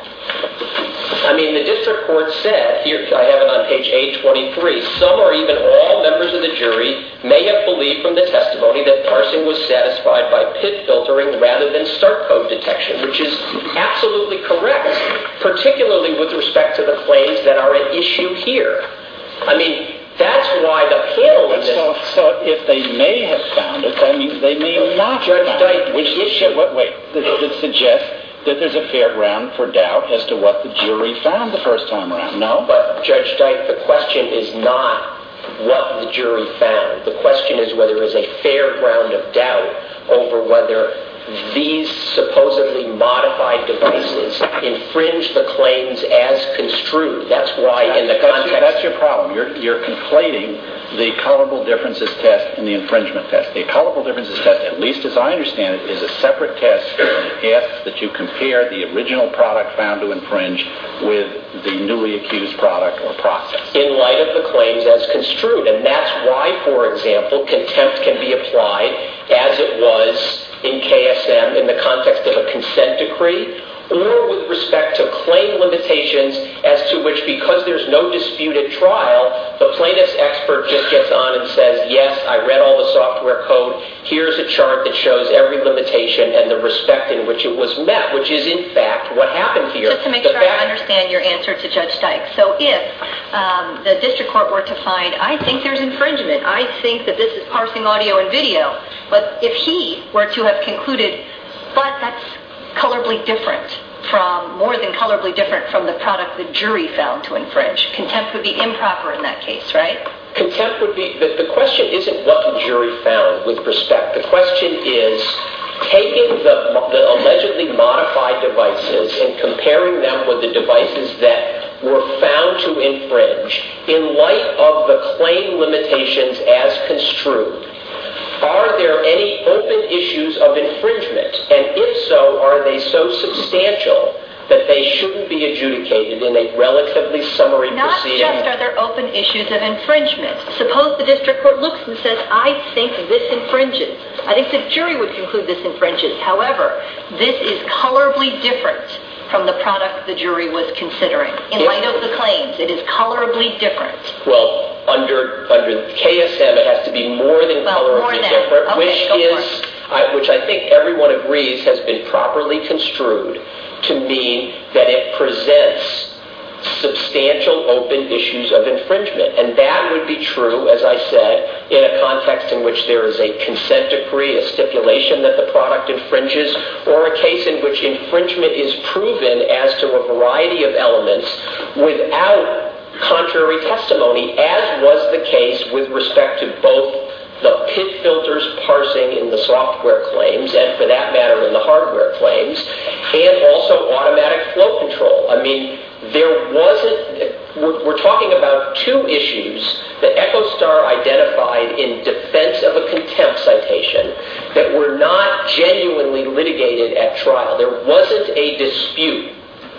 S10: I mean, the district court said, here I have it on page eight twenty-three, some or even all members of the jury may have believed from the testimony that parsing was satisfied by pit filtering rather than start code detection, which is absolutely correct, particularly with respect to the claims that are at issue here. I mean, that's why the panel in this...
S1: So, so if they may have found it, that means they may not have
S10: Judge
S1: found
S10: Dyke,
S1: it. Which issue? Wait, wait. That suggests that there's a fair ground for doubt as to what the jury found the first time around. No?
S10: But, Judge Dyke, the question is not what the jury found. The question is whether there is a fair ground of doubt over whether these supposedly modified devices infringe the claims as construed. That's why
S1: that's,
S10: in the
S1: that's
S10: context...
S1: Your, that's your problem. You're, you're conflating the colorable differences test and the infringement test. The colorable differences test, at least as I understand it, is a separate test that asks that you compare the original product found to infringe with the newly accused product or process.
S10: In light of the claims as construed. And that's why, for example, contempt can be applied as it was in K S M in the context of a consent decree, or with respect to claim limitations as to which, because there's no dispute at trial, the plaintiff's expert just gets on and says, yes, I read all the software code, here's a chart that shows every limitation and the respect in which it was met, which is in fact what happened here.
S5: Just to make
S10: the
S5: sure
S10: fact-
S5: I understand your answer to Judge Dyke. So if um, the district court were to find, I think there's infringement, I think that this is parsing audio and video, but if he were to have concluded, but that's colorably different from, more than colorably different from the product the jury found to infringe, contempt would be improper in that case, right?
S10: Contempt would be, the, the question isn't what the jury found with respect. The question is taking the, the allegedly modified devices and comparing them with the devices that were found to infringe in light of the claim limitations as construed. Are there any open issues of infringement? And if so, are they so substantial that they shouldn't be adjudicated in a relatively summary
S5: Not
S10: proceeding?
S5: just are there open issues of infringement. Suppose the district court looks and says, I think this infringes. I think the jury would conclude this infringes. However, this is colorably different from the product the jury was considering. In
S10: If,
S5: light of the claims, it is colorably different.
S10: Well, under under K S M, it has to be more than
S5: well,
S10: colorably
S5: more than.
S10: different,
S5: Okay,
S10: which is, I, which I think everyone agrees has been properly construed to mean that it presents substantial open issues of infringement. And that would be true, as I said, in a context in which there is a consent decree, a stipulation that the product infringes, or a case in which infringement is proven as to a variety of elements without contrary testimony, as was the case with respect to both the pit filters parsing in the software claims, and for that matter in the hardware claims, and also automatic flow control. I mean, there wasn't, we're, we're talking about two issues that EchoStar identified in defense of a contempt citation that were not genuinely litigated at trial. There wasn't a dispute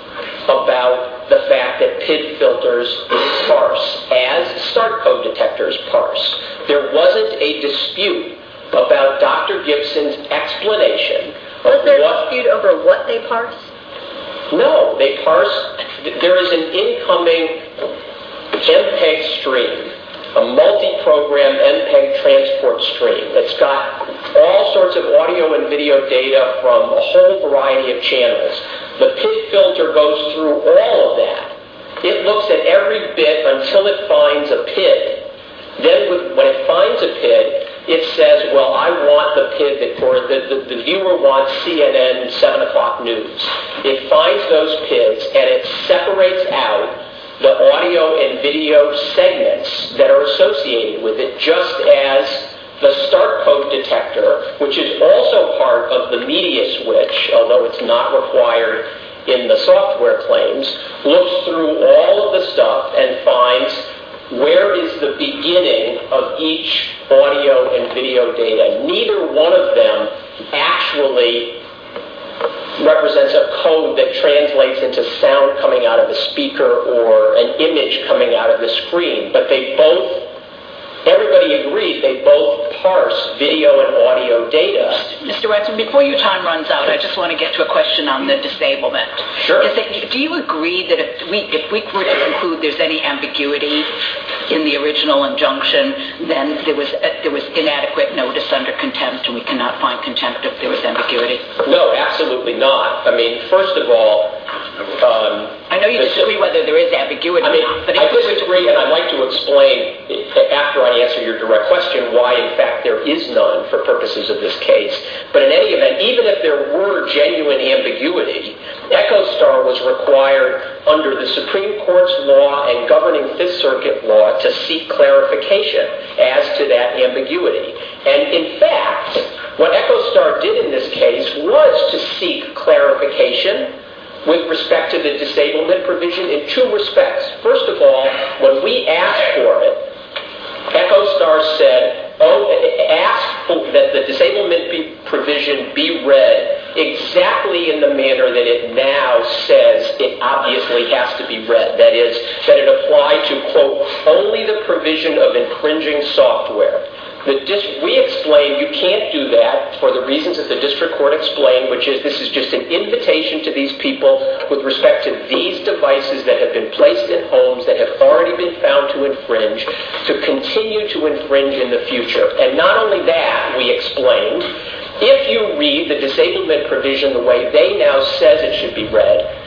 S10: about the fact that pit filters parse as start code detectors parse. There wasn't a dispute about Doctor Gibson's explanation.
S5: Was there
S10: what,
S5: a dispute over what they parse?
S10: No, they parse. There is an incoming. M P E G stream, a multi-program M P E G transport stream that's got all sorts of audio and video data from a whole variety of channels. The P I D filter goes through all of that. It looks at every bit until it finds a P I D. Then with, when it finds a P I D, it says, well, I want the P I D that, or the, the, the viewer wants C N N seven o'clock news. It finds those P I Ds and it separates out the audio and video segments that are associated with it, just as the start code detector, which is also part of the media switch, although it's not required in the software claims, looks through all of the stuff and finds where is the beginning of each audio and video data. Neither one of them actually represents a code that translates into sound coming out of the speaker or an image coming out of the screen, but they both, everybody agrees, they both parse video and audio data.
S2: Mister Waxman, before your time runs out, I just want to get to a question on the disablement.
S10: Sure.
S2: Is it, do you agree that if we, if we were to conclude there's any ambiguity in the original injunction, then there was uh, there was inadequate notice under contempt, and we cannot find contempt if there was ambiguity?
S10: No, absolutely not. I mean, first of all, um,
S2: I know you disagree whether there is ambiguity.
S10: I mean,
S2: or not, but
S10: I disagree, and I'd like to explain, after I answer your direct question, why, in fact, there is none for purposes of this case. But in any event, even if there were genuine ambiguity, EchoStar was required under the Supreme Court's law and governing Fifth Circuit law to seek clarification as to that ambiguity. And in fact, what EchoStar did in this case was to seek clarification with respect to the disablement provision in two respects. First of all, when we asked for it, EchoStar said, oh, asked for that the disablement be, provision be read exactly in the manner that it now says it obviously has to be read. That is, that it applied to, quote, only the provision of infringing software. The dis- we explained you can't do that for the reasons that the district court explained, which is this is just an invitation to these people with respect to these devices that have been placed in homes that have already been found to infringe, to continue to infringe in the future. And not only that, we explained, if you read the disablement provision the way they now says it should be read,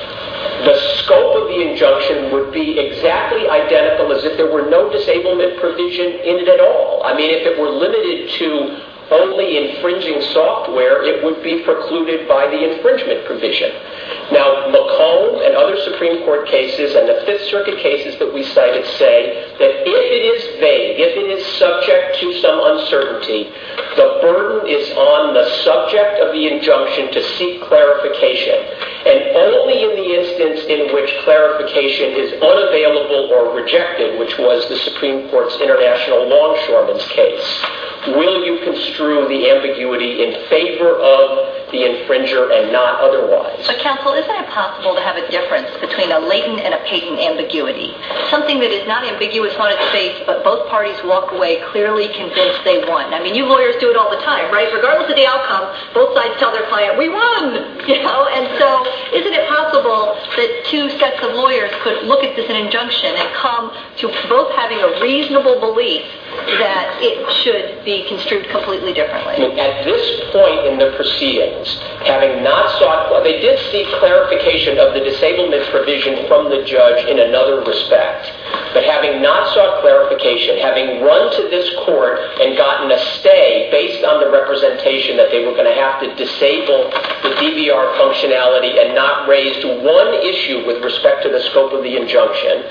S10: the scope of the injunction would be exactly identical as if there were no disablement provision in it at all. I mean, if it were limited to only infringing software, it would be precluded by the infringement provision. Now, McComb and other Supreme Court cases and the Fifth Circuit cases that we cited say that if it is vague, if it is subject to some uncertainty, the burden is on the subject of the injunction to seek clarification. And only in the instance in which clarification is unavailable or rejected, which was the Supreme Court's International Longshoremen's case, will you construe the ambiguity in favor of the infringer and not otherwise.
S5: But counsel, isn't it possible to have a difference between a latent and a patent ambiguity? Something that is not ambiguous on its face, but both parties walk away clearly convinced they won. I mean, you lawyers do it all the time, right? Regardless of the outcome, both sides tell their client, we won! You know, and so isn't it possible that two sets of lawyers could look at this injunction and come to both having a reasonable belief that it should be construed completely differently?
S10: At this point in the proceedings, having not sought, well, they did seek clarification of the disablement provision from the judge in another respect. But having not sought clarification, having run to this court and gotten a stay based on the representation that they were going to have to disable the D V R functionality and not raised one issue with respect to the scope of the injunction,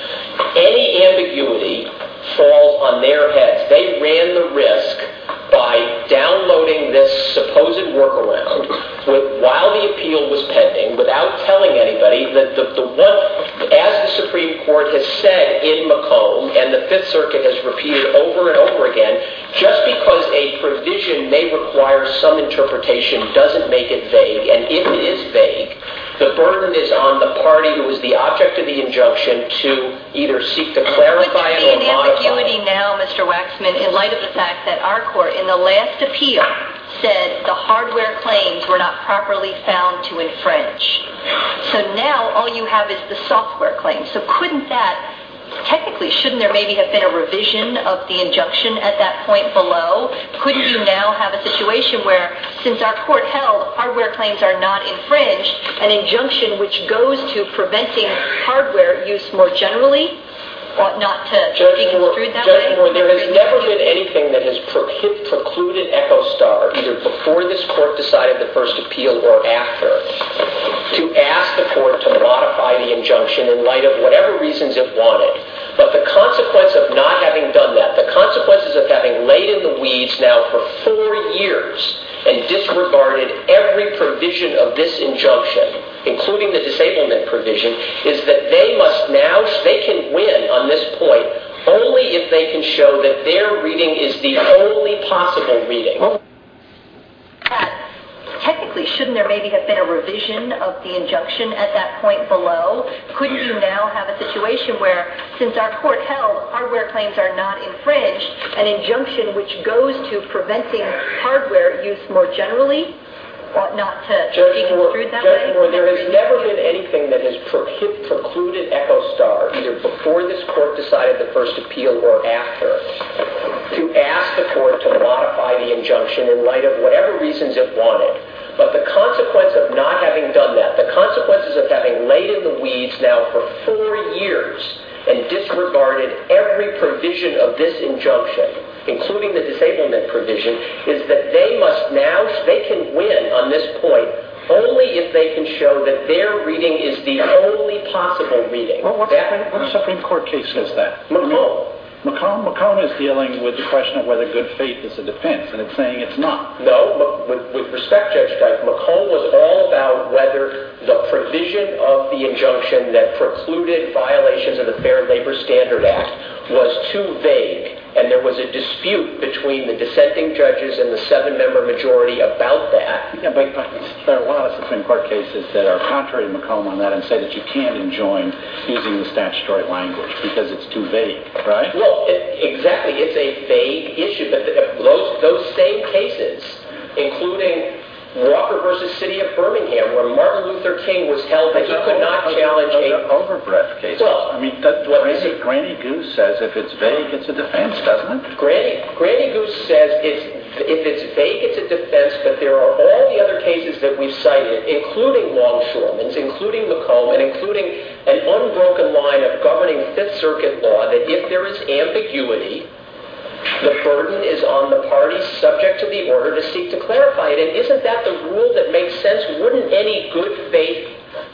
S10: any ambiguity falls on their heads. They ran the risk by downloading this supposed workaround with, while the appeal was pending, without telling anybody that the, the one, as the Supreme Court has said in McComb, and the Fifth Circuit has repeated over and over again, just because a provision may require some interpretation doesn't make it vague, and if it is vague, the burden is on the party who is the object of the injunction to either seek to clarify it or modify it. Would there be an ambiguity
S5: now, Mister Waxman, in light of the fact that our court, in the last appeal, said the hardware claims were not properly found to infringe? So now all you have is the software claims. So couldn't that technically, shouldn't there maybe have been a revision of the injunction at that point below? Couldn't you now have a situation where, since our court held hardware claims are not infringed, an injunction which goes to preventing hardware use more generally ought not to
S10: Judge
S5: be
S10: Moore,
S5: construed that
S10: Judge
S5: way?
S10: Moore, there has never been anything that has prohib- precluded EchoStar, either before this court decided the first appeal or after, to ask the court to modify the injunction in light of whatever reasons it wanted. But the consequence of not having done that, the consequences of having laid in the weeds now for four years and disregarded every provision of this injunction, including the disablement provision, is that they must now, they can win on this point only if they can show that their reading is the only possible reading.
S5: Technically, shouldn't there maybe have been a revision of the injunction at that point below? Couldn't you now have a situation where, since our court held hardware claims are not infringed, an injunction which goes to preventing hardware use more generally ought not to
S10: Judge
S5: be
S10: Moore,
S5: construed that
S10: Judge
S5: way?
S10: Moore, there has never been anything that has prohib- precluded EchoStar, either before this court decided the first appeal or after, to ask the court to modify the injunction in light of whatever reasons it wanted. But the consequence of not having done that, the consequences of having laid in the weeds now for four years and disregarded every provision of this injunction, including the disablement provision, is that they must now, they can win on this point only if they can show that their reading is the only possible reading.
S1: Well, what,
S10: that,
S1: Supreme, what Supreme Court case says that?
S10: McComb.
S1: McComb, McComb is dealing with the question of whether good faith is a defense, and it's saying it's not.
S10: No, with, with respect, Judge Dyke, McComb was all about whether the provision of the injunction that precluded violations of the Fair Labor Standard Act was too vague, and there was a dispute between the dissenting judges and the seven-member majority about that.
S1: Yeah, but, but there are a lot of Supreme Court cases that are contrary to McComb on that and say that you can't enjoin using the statutory language because it's too vague, right?
S10: Well, it, exactly. It's a vague issue, but the, those, those same cases, including Walker versus City of Birmingham, where Martin Luther King was held that he could not challenge a
S1: overbreadth case.
S10: Well,
S1: I mean, that, Granny, Granny Goose says if it's vague, it's a defense, doesn't it?
S10: Granny, Granny Goose says it's, if it's vague, it's a defense, but there are all the other cases that we've cited, including Longshoremen's, including McComb, and including an unbroken line of governing Fifth Circuit law that if there is ambiguity, the burden is on the parties subject to the order to seek to clarify it. And isn't that the rule that makes sense? Wouldn't any good faith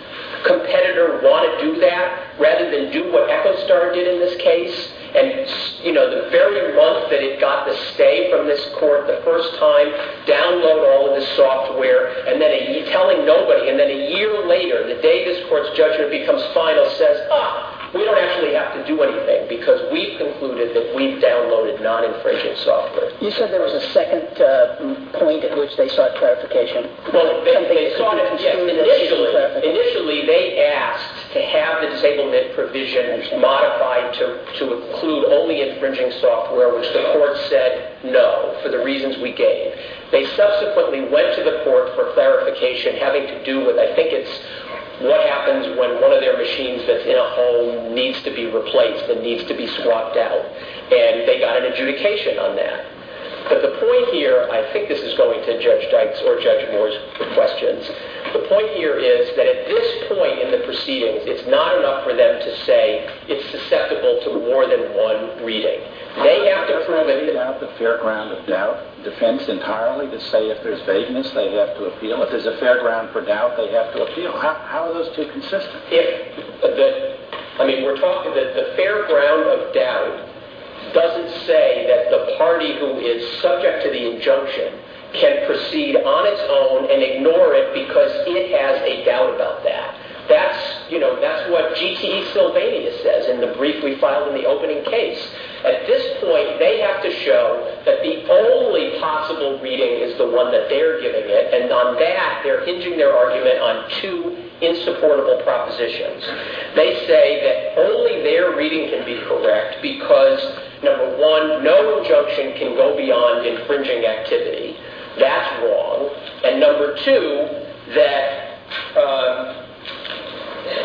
S10: competitor want to do that rather than do what EchoStar did in this case? And, you know, the very month that it got the stay from this court the first time, download all of this software, and then a, telling nobody, and then a year later, the day this court's judgment becomes final, says, ah, we don't actually have to do anything because we've concluded that we've downloaded non-infringing software.
S11: You said there was a second uh, point at which they sought clarification.
S10: Well, they, they sought it, yes, initially, initially they asked to have the disablement provision modified to, to include only infringing software, which the court said no, for the reasons we gave. They subsequently went to the court for clarification having to do with, I think it's what happens when one of their machines that's in a home needs to be replaced and needs to be swapped out. And they got an adjudication on that. But the point here, I think this is going to Judge Dykes or Judge Moore's questions. The point here is that at this point in the proceedings, it's not enough for them to say it's susceptible to more than one reading. They have to prove it.
S1: Out the fair ground of doubt defense entirely to say if there's vagueness, they have to appeal. If there's a fair ground for doubt, they have to appeal. How, how are those two consistent?
S10: If the, I mean, we're talking that the fair ground of doubt doesn't say that the party who is subject to the injunction can proceed on its own and ignore it because it has a doubt about that. That's, you know, that's what G T E Sylvania says in the brief we filed in the opening case. At this point, they have to show that the only possible reading is the one that they're giving it, and on that, they're hinging their argument on two insupportable propositions. They say that only their reading can be correct because, number one, no injunction can go beyond infringing activity. That's wrong. And number two, that... Uh,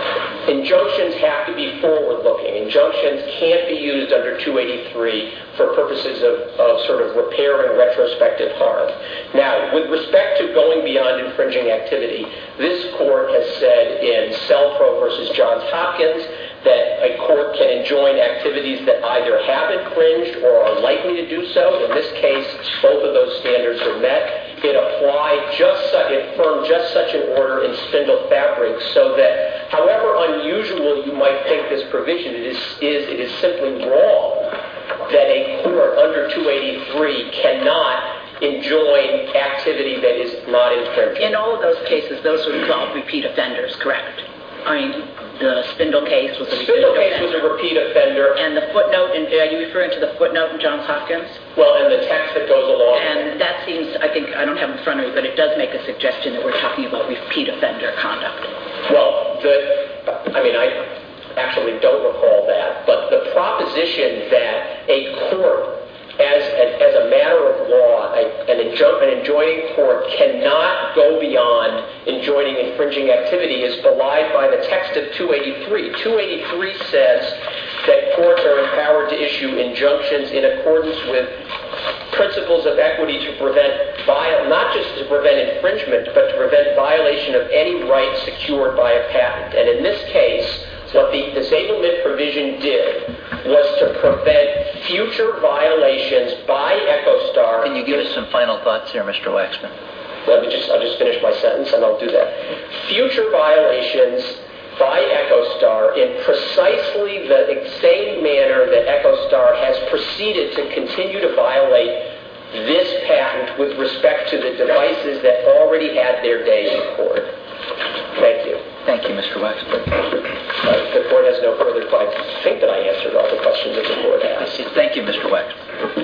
S10: Injunctions have to be forward-looking. Injunctions can't be used under two eighty-three for purposes of, of sort of repairing retrospective harm. Now, with respect to going beyond infringing activity, this court has said in Celpro versus Johns Hopkins that a court can enjoin activities that either have infringed or are likely to do so. In this case, both of those standards are met. It applied just such, it affirmed just such an order in Spindle Fabric, so that however unusual you might think this provision it is, is it is simply wrong that a court under two eighty-three cannot enjoin activity that is not infringing.
S11: In all of those cases, those would be called repeat offenders, correct? I mean, the Spindle case was a repeat
S10: Spindle case
S11: offender.
S10: was a repeat offender.
S11: And the footnote, in, are you referring to the footnote in Johns Hopkins?
S10: Well, and the text that goes along.
S11: And that seems, I think, I don't have it in front of me, but it does make a suggestion that we're talking about repeat offender conduct.
S10: Well, the, I mean, I actually don't recall that, but the proposition that a court, as a, as a matter of law, a, an, enjo- an enjoining court cannot go beyond enjoining infringing activity is belied by the text of two eighty-three. two eighty-three says that courts are empowered to issue injunctions in accordance with principles of equity to prevent, viol- not just to prevent infringement, but to prevent violation of any right secured by a patent. And in this case, what the disablement provision did was to prevent future violations by EchoStar.
S8: Can you give us some final thoughts here, Mister Waxman?
S10: Let me just, I'll just finish my sentence and I'll do that. Future violations by EchoStar in precisely the same manner that EchoStar has proceeded to continue to violate this patent with respect to the devices that already had their day in court. Thank you.
S8: Thank you, Mister Waxman.
S10: Uh, the court has no further questions. I think that I answered all the questions that the court asked.
S8: Thank you, Mister Waxman.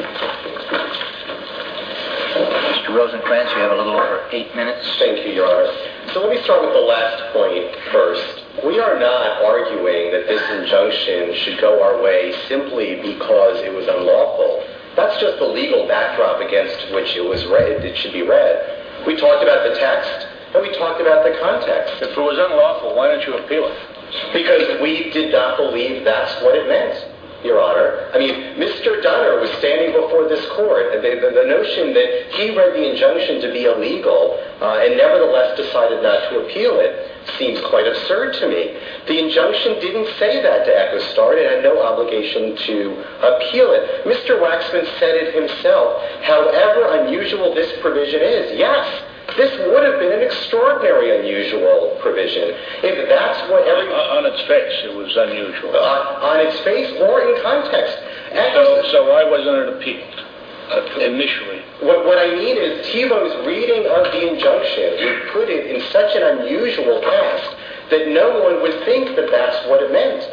S8: Mister Rosencrantz, you have a little over eight minutes.
S3: Thank you, Your Honor. So let me start with the last point first. We are not arguing that this injunction should go our way simply because it was unlawful. That's just the legal backdrop against which it was read. It should be read. We talked about the text. And we talked about the context.
S6: If it was unlawful, why don't you appeal it?
S3: Because we did not believe that's what it meant, Your Honor. I mean, Mister Dunner was standing before this court, and the, the, the notion that he read the injunction to be illegal uh, and nevertheless decided not to appeal it seems quite absurd to me. The injunction didn't say that to EchoStar. It had no obligation to appeal it. Mister Waxman said it himself. However unusual this provision is, yes, this would have been an extraordinary unusual provision. If that's what every...
S6: Uh, on its face, it was unusual.
S3: Uh, on its face or in context.
S6: So, so why wasn't it appealed uh, initially?
S3: What, what I mean is TiVo's reading of the injunction would put it in such an unusual cast that no one would think that that's what it meant.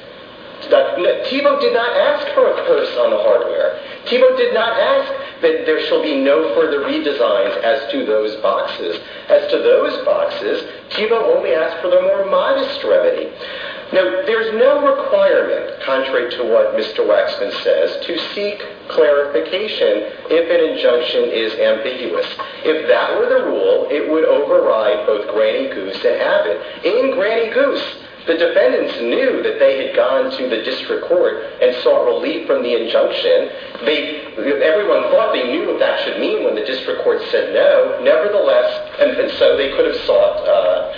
S3: TiVo did not ask for a curse on the hardware. TiVo did not ask that there shall be no further redesigns as to those boxes. As to those boxes, TiVo only asked for the more modest remedy. Now, there's no requirement, contrary to what Mister Waxman says, to seek clarification if an injunction is ambiguous. If that were the rule, it would override both Granny Goose and Abbott. In Granny Goose, the defendants knew that they had gone to the district court and sought relief from the injunction. They, everyone thought they knew what that should mean when the district court said no. Nevertheless, and, and so they could have sought uh,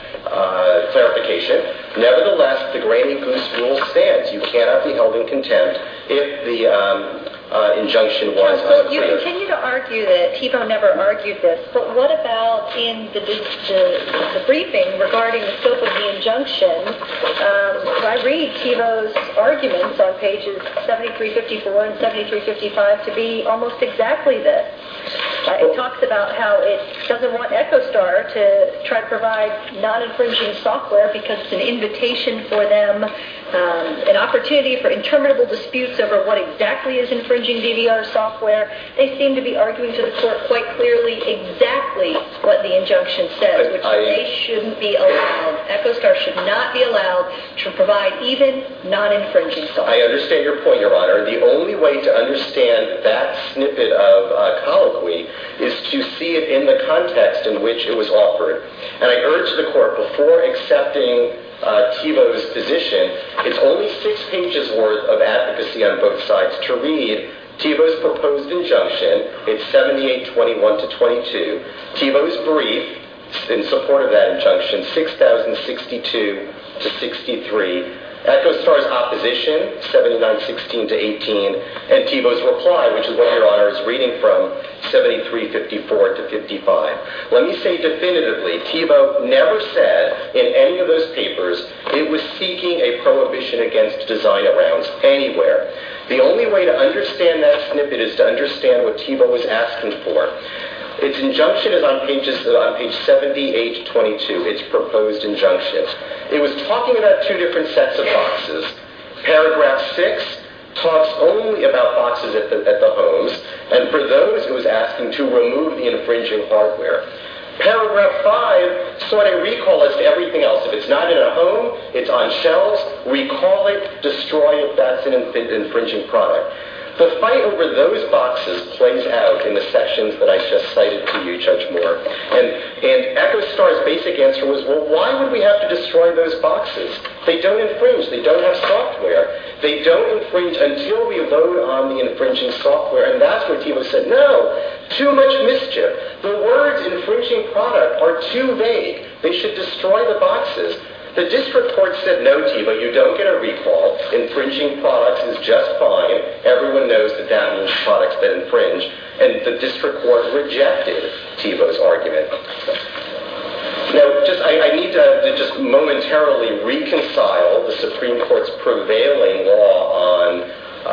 S3: uh, clarification. Nevertheless, the Granny Goose rule stands. You cannot be held in contempt if the um, uh, injunction was
S5: Counsel, you
S3: unclear.
S5: continue to argue that TiVo never argued this, but what about in the, the, the briefing regarding the scope of the injunction? Um, I read TiVo's arguments on pages seventy-three fifty-four and seventy-three fifty-five to be almost exactly this. Uh, it talks about how it doesn't want EchoStar to try to provide non-infringing software because it's an invitation for them, um, an opportunity for interminable disputes over what exactly is infringing D V R software. They seem to be arguing to the court quite clearly exactly what the injunction says, which I, they shouldn't be allowed. EchoStar should not be allowed to provide even non-infringing software.
S3: I understand your point, Your Honor. The only way to understand that snippet of uh, colloquy is to see it in the context in which it was offered. And I urge the court, before accepting uh, TiVo's position. It's only six pages worth of advocacy on both sides to read. TiVo's proposed injunction, it's seventy-eight twenty-one to twenty-two. TiVo's brief in support of that injunction, six thousand sixty-two to sixty-three. EchoStar's opposition, seventy-nine sixteen to eighteen, and TiVo's reply, which is what Your Honor is reading from, seventy-three fifty-four to fifty-five. Let me say definitively, TiVo never said in any of those papers it was seeking a prohibition against design-arounds anywhere. The only way to understand that snippet is to understand what TiVo was asking for. Its injunction is on pages on page seventy-eight twenty-two, its proposed injunction. It was talking about two different sets of boxes. Paragraph six talks only about boxes at the, at the homes, and for those it was asking to remove the infringing hardware. Paragraph five sought a recall as to everything else. If it's not in a home, it's on shelves, recall it, destroy it, that's an infringing product. The fight over those boxes plays out in the sections that I just cited to you, Judge Moore. And, and EchoStar's basic answer was, well, why would we have to destroy those boxes? They don't infringe. They don't have software. They don't infringe until we load on the infringing software. And that's where TiVo said, no, too much mischief. The words infringing product are too vague. They should destroy the boxes. The district court said, no, TiVo, you don't get a recall. Infringing products is just fine. Everyone knows that that means products that infringe. And the district court rejected TiVo's argument. Now, just I, I need to, to just momentarily reconcile the Supreme Court's prevailing law on uh,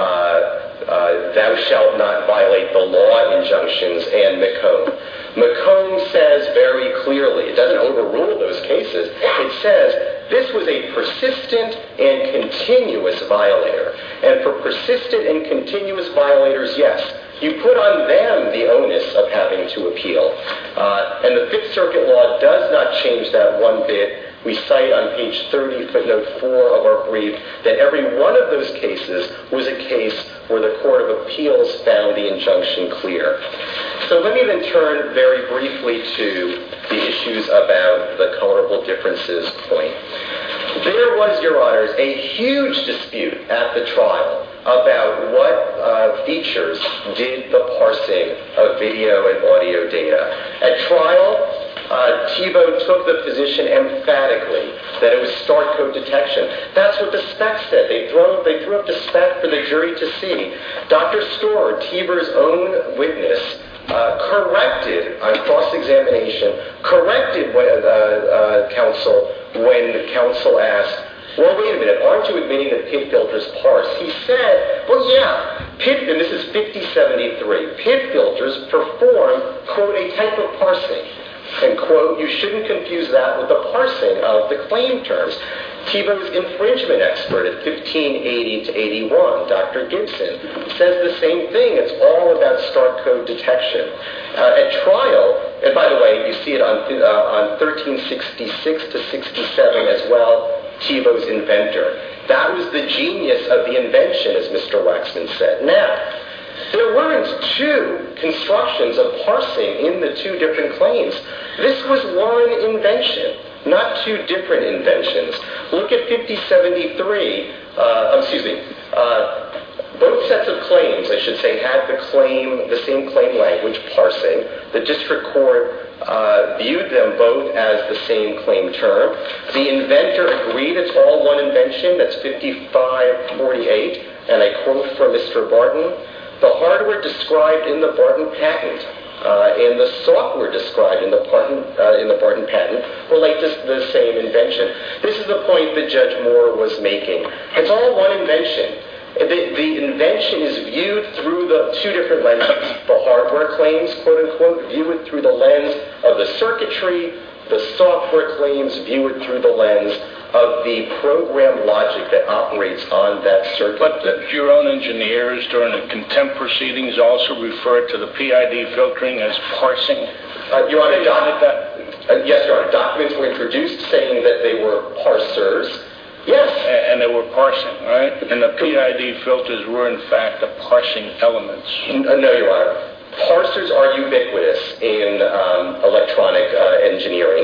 S3: uh, thou shalt not violate the law injunctions and McComb. McComb says very clearly, it doesn't overrule those cases, it says this was a persistent and continuous violator. And for persistent and continuous violators, yes, you put on them the onus of having to appeal. Uh, and the Fifth Circuit law does not change that one bit. We cite on page thirty, footnote four of our brief, that every one of those cases was a case where the Court of Appeals found the injunction clear. So let me then turn very briefly to the issues about the colorable differences point. There was, Your Honors, a huge dispute at the trial about what uh, features did the parsing of video and audio data. At trial, Uh, TiVo took the position emphatically that it was start code detection. That's what the spec said. They threw, they threw up the spec for the jury to see. Doctor Storr, TiVo's own witness, uh, corrected on cross-examination, corrected when, uh, uh, counsel when counsel asked, well, wait a minute, aren't you admitting that P I D filters parse? He said, well, yeah, P I D, and this is fifty seventy-three, P I D filters perform, quote, a type of parsing. And, quote, you shouldn't confuse that with the parsing of the claim terms. TiVo's infringement expert at fifteen eighty to eighty-one, Doctor Gibson, says the same thing. It's all about start code detection. Uh, at trial, and by the way, you see it on, uh, on thirteen sixty-six to sixty-seven as well, TiVo's inventor. That was the genius of the invention, as Mister Waxman said. Now, there weren't two constructions of parsing in the two different claims. This was one invention, not two different inventions. Look at fifty seventy-three, uh, excuse me, uh, both sets of claims, I should say, had the claim, the same claim language, parsing. The district court uh, viewed them both as the same claim term. The inventor agreed it's all one invention, that's fifty-five forty-eight, and I quote from Mister Barton, the hardware described in the Barton patent uh, and the software described in the Barton, uh, in the Barton patent relate to the same invention. This is the point that Judge Moore was making. It's all one invention. The, the invention is viewed through the two different lenses. The hardware claims, quote unquote, view it through the lens of the circuitry. The software claims view it through the lens of the program logic that operates on that circuit.
S6: But the, your own engineers during the contempt proceedings also referred to the P I D filtering as parsing?
S3: Uh, Your Honor, doc- uh, yes, Your Honor. Documents were introduced saying that they were parsers. Yes.
S6: And, and they were parsing, right? And the P I D filters were, in fact, the parsing elements.
S3: Uh, no, Your Honor. Parsers are ubiquitous in um, electronic uh, engineering.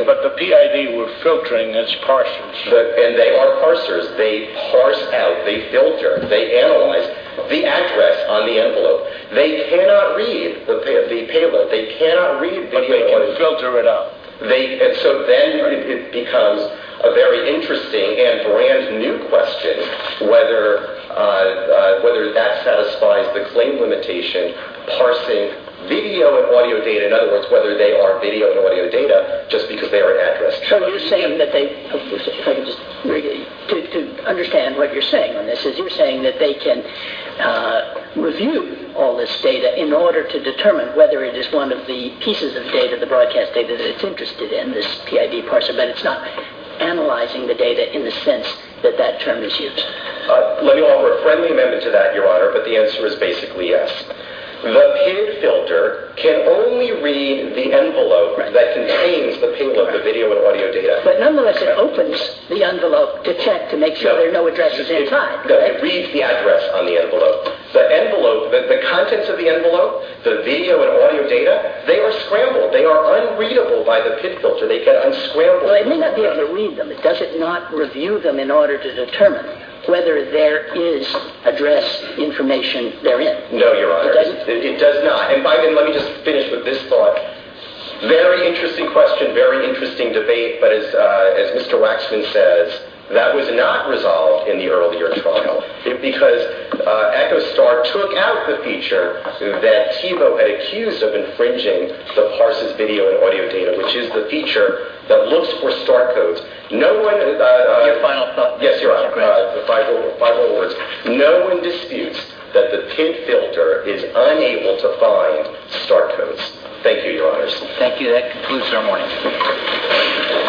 S6: But the P I D were filtering as parsers.
S3: The, and they are parsers. They parse out, they filter, they analyze the address on the envelope. They cannot read the, pay, the payload. They cannot read
S6: But
S3: video.
S6: they can filter it out.
S3: They, and so then it, it becomes a very interesting and brand new question whether uh, uh, whether that satisfies the claim limitation parsing video and audio data. In other words, whether they are video and audio data just because they are addressed.
S11: So you're saying that they, if I can just, to, to understand what you're saying on this, is you're saying that they can uh, review all this data in order to determine whether it is one of the pieces of data, the broadcast data that it's interested in, this P I D parser, but it's not analyzing the data in the sense that that term is used.
S3: Uh, let me offer a friendly amendment to that, Your Honor, but the answer is basically yes. The P I D filter can only read the envelope right. that contains the payload, the video and audio data.
S11: But nonetheless, it opens the envelope to check to make sure no, there are no addresses
S3: it,
S11: inside.
S3: No, it reads the address on the envelope. The envelope, the, the contents of the envelope, the video and audio data, they are scrambled. They are unreadable by the P I D filter. They can unscramble.
S11: Well, it may not be able to read them. Does it not review them in order to determine whether there is address information therein?
S3: No, Your Honor.
S11: It doesn't?
S3: It, it does not. And by then, let me just finish with this thought. Very interesting question, very interesting debate, but as, uh, as Mister Waxman says, that was not resolved in the earlier trial it, because uh, EchoStar took out the feature that TiVo had accused of infringing the parses video and audio data, which is the feature that looks for start codes. No one... Uh, uh,
S8: Your final thought?
S3: Yes, Your Honor. Uh, the five, five words. No one disputes that the P I D filter is unable to find start codes. Thank you, Your Honors.
S8: Thank you. That concludes our morning.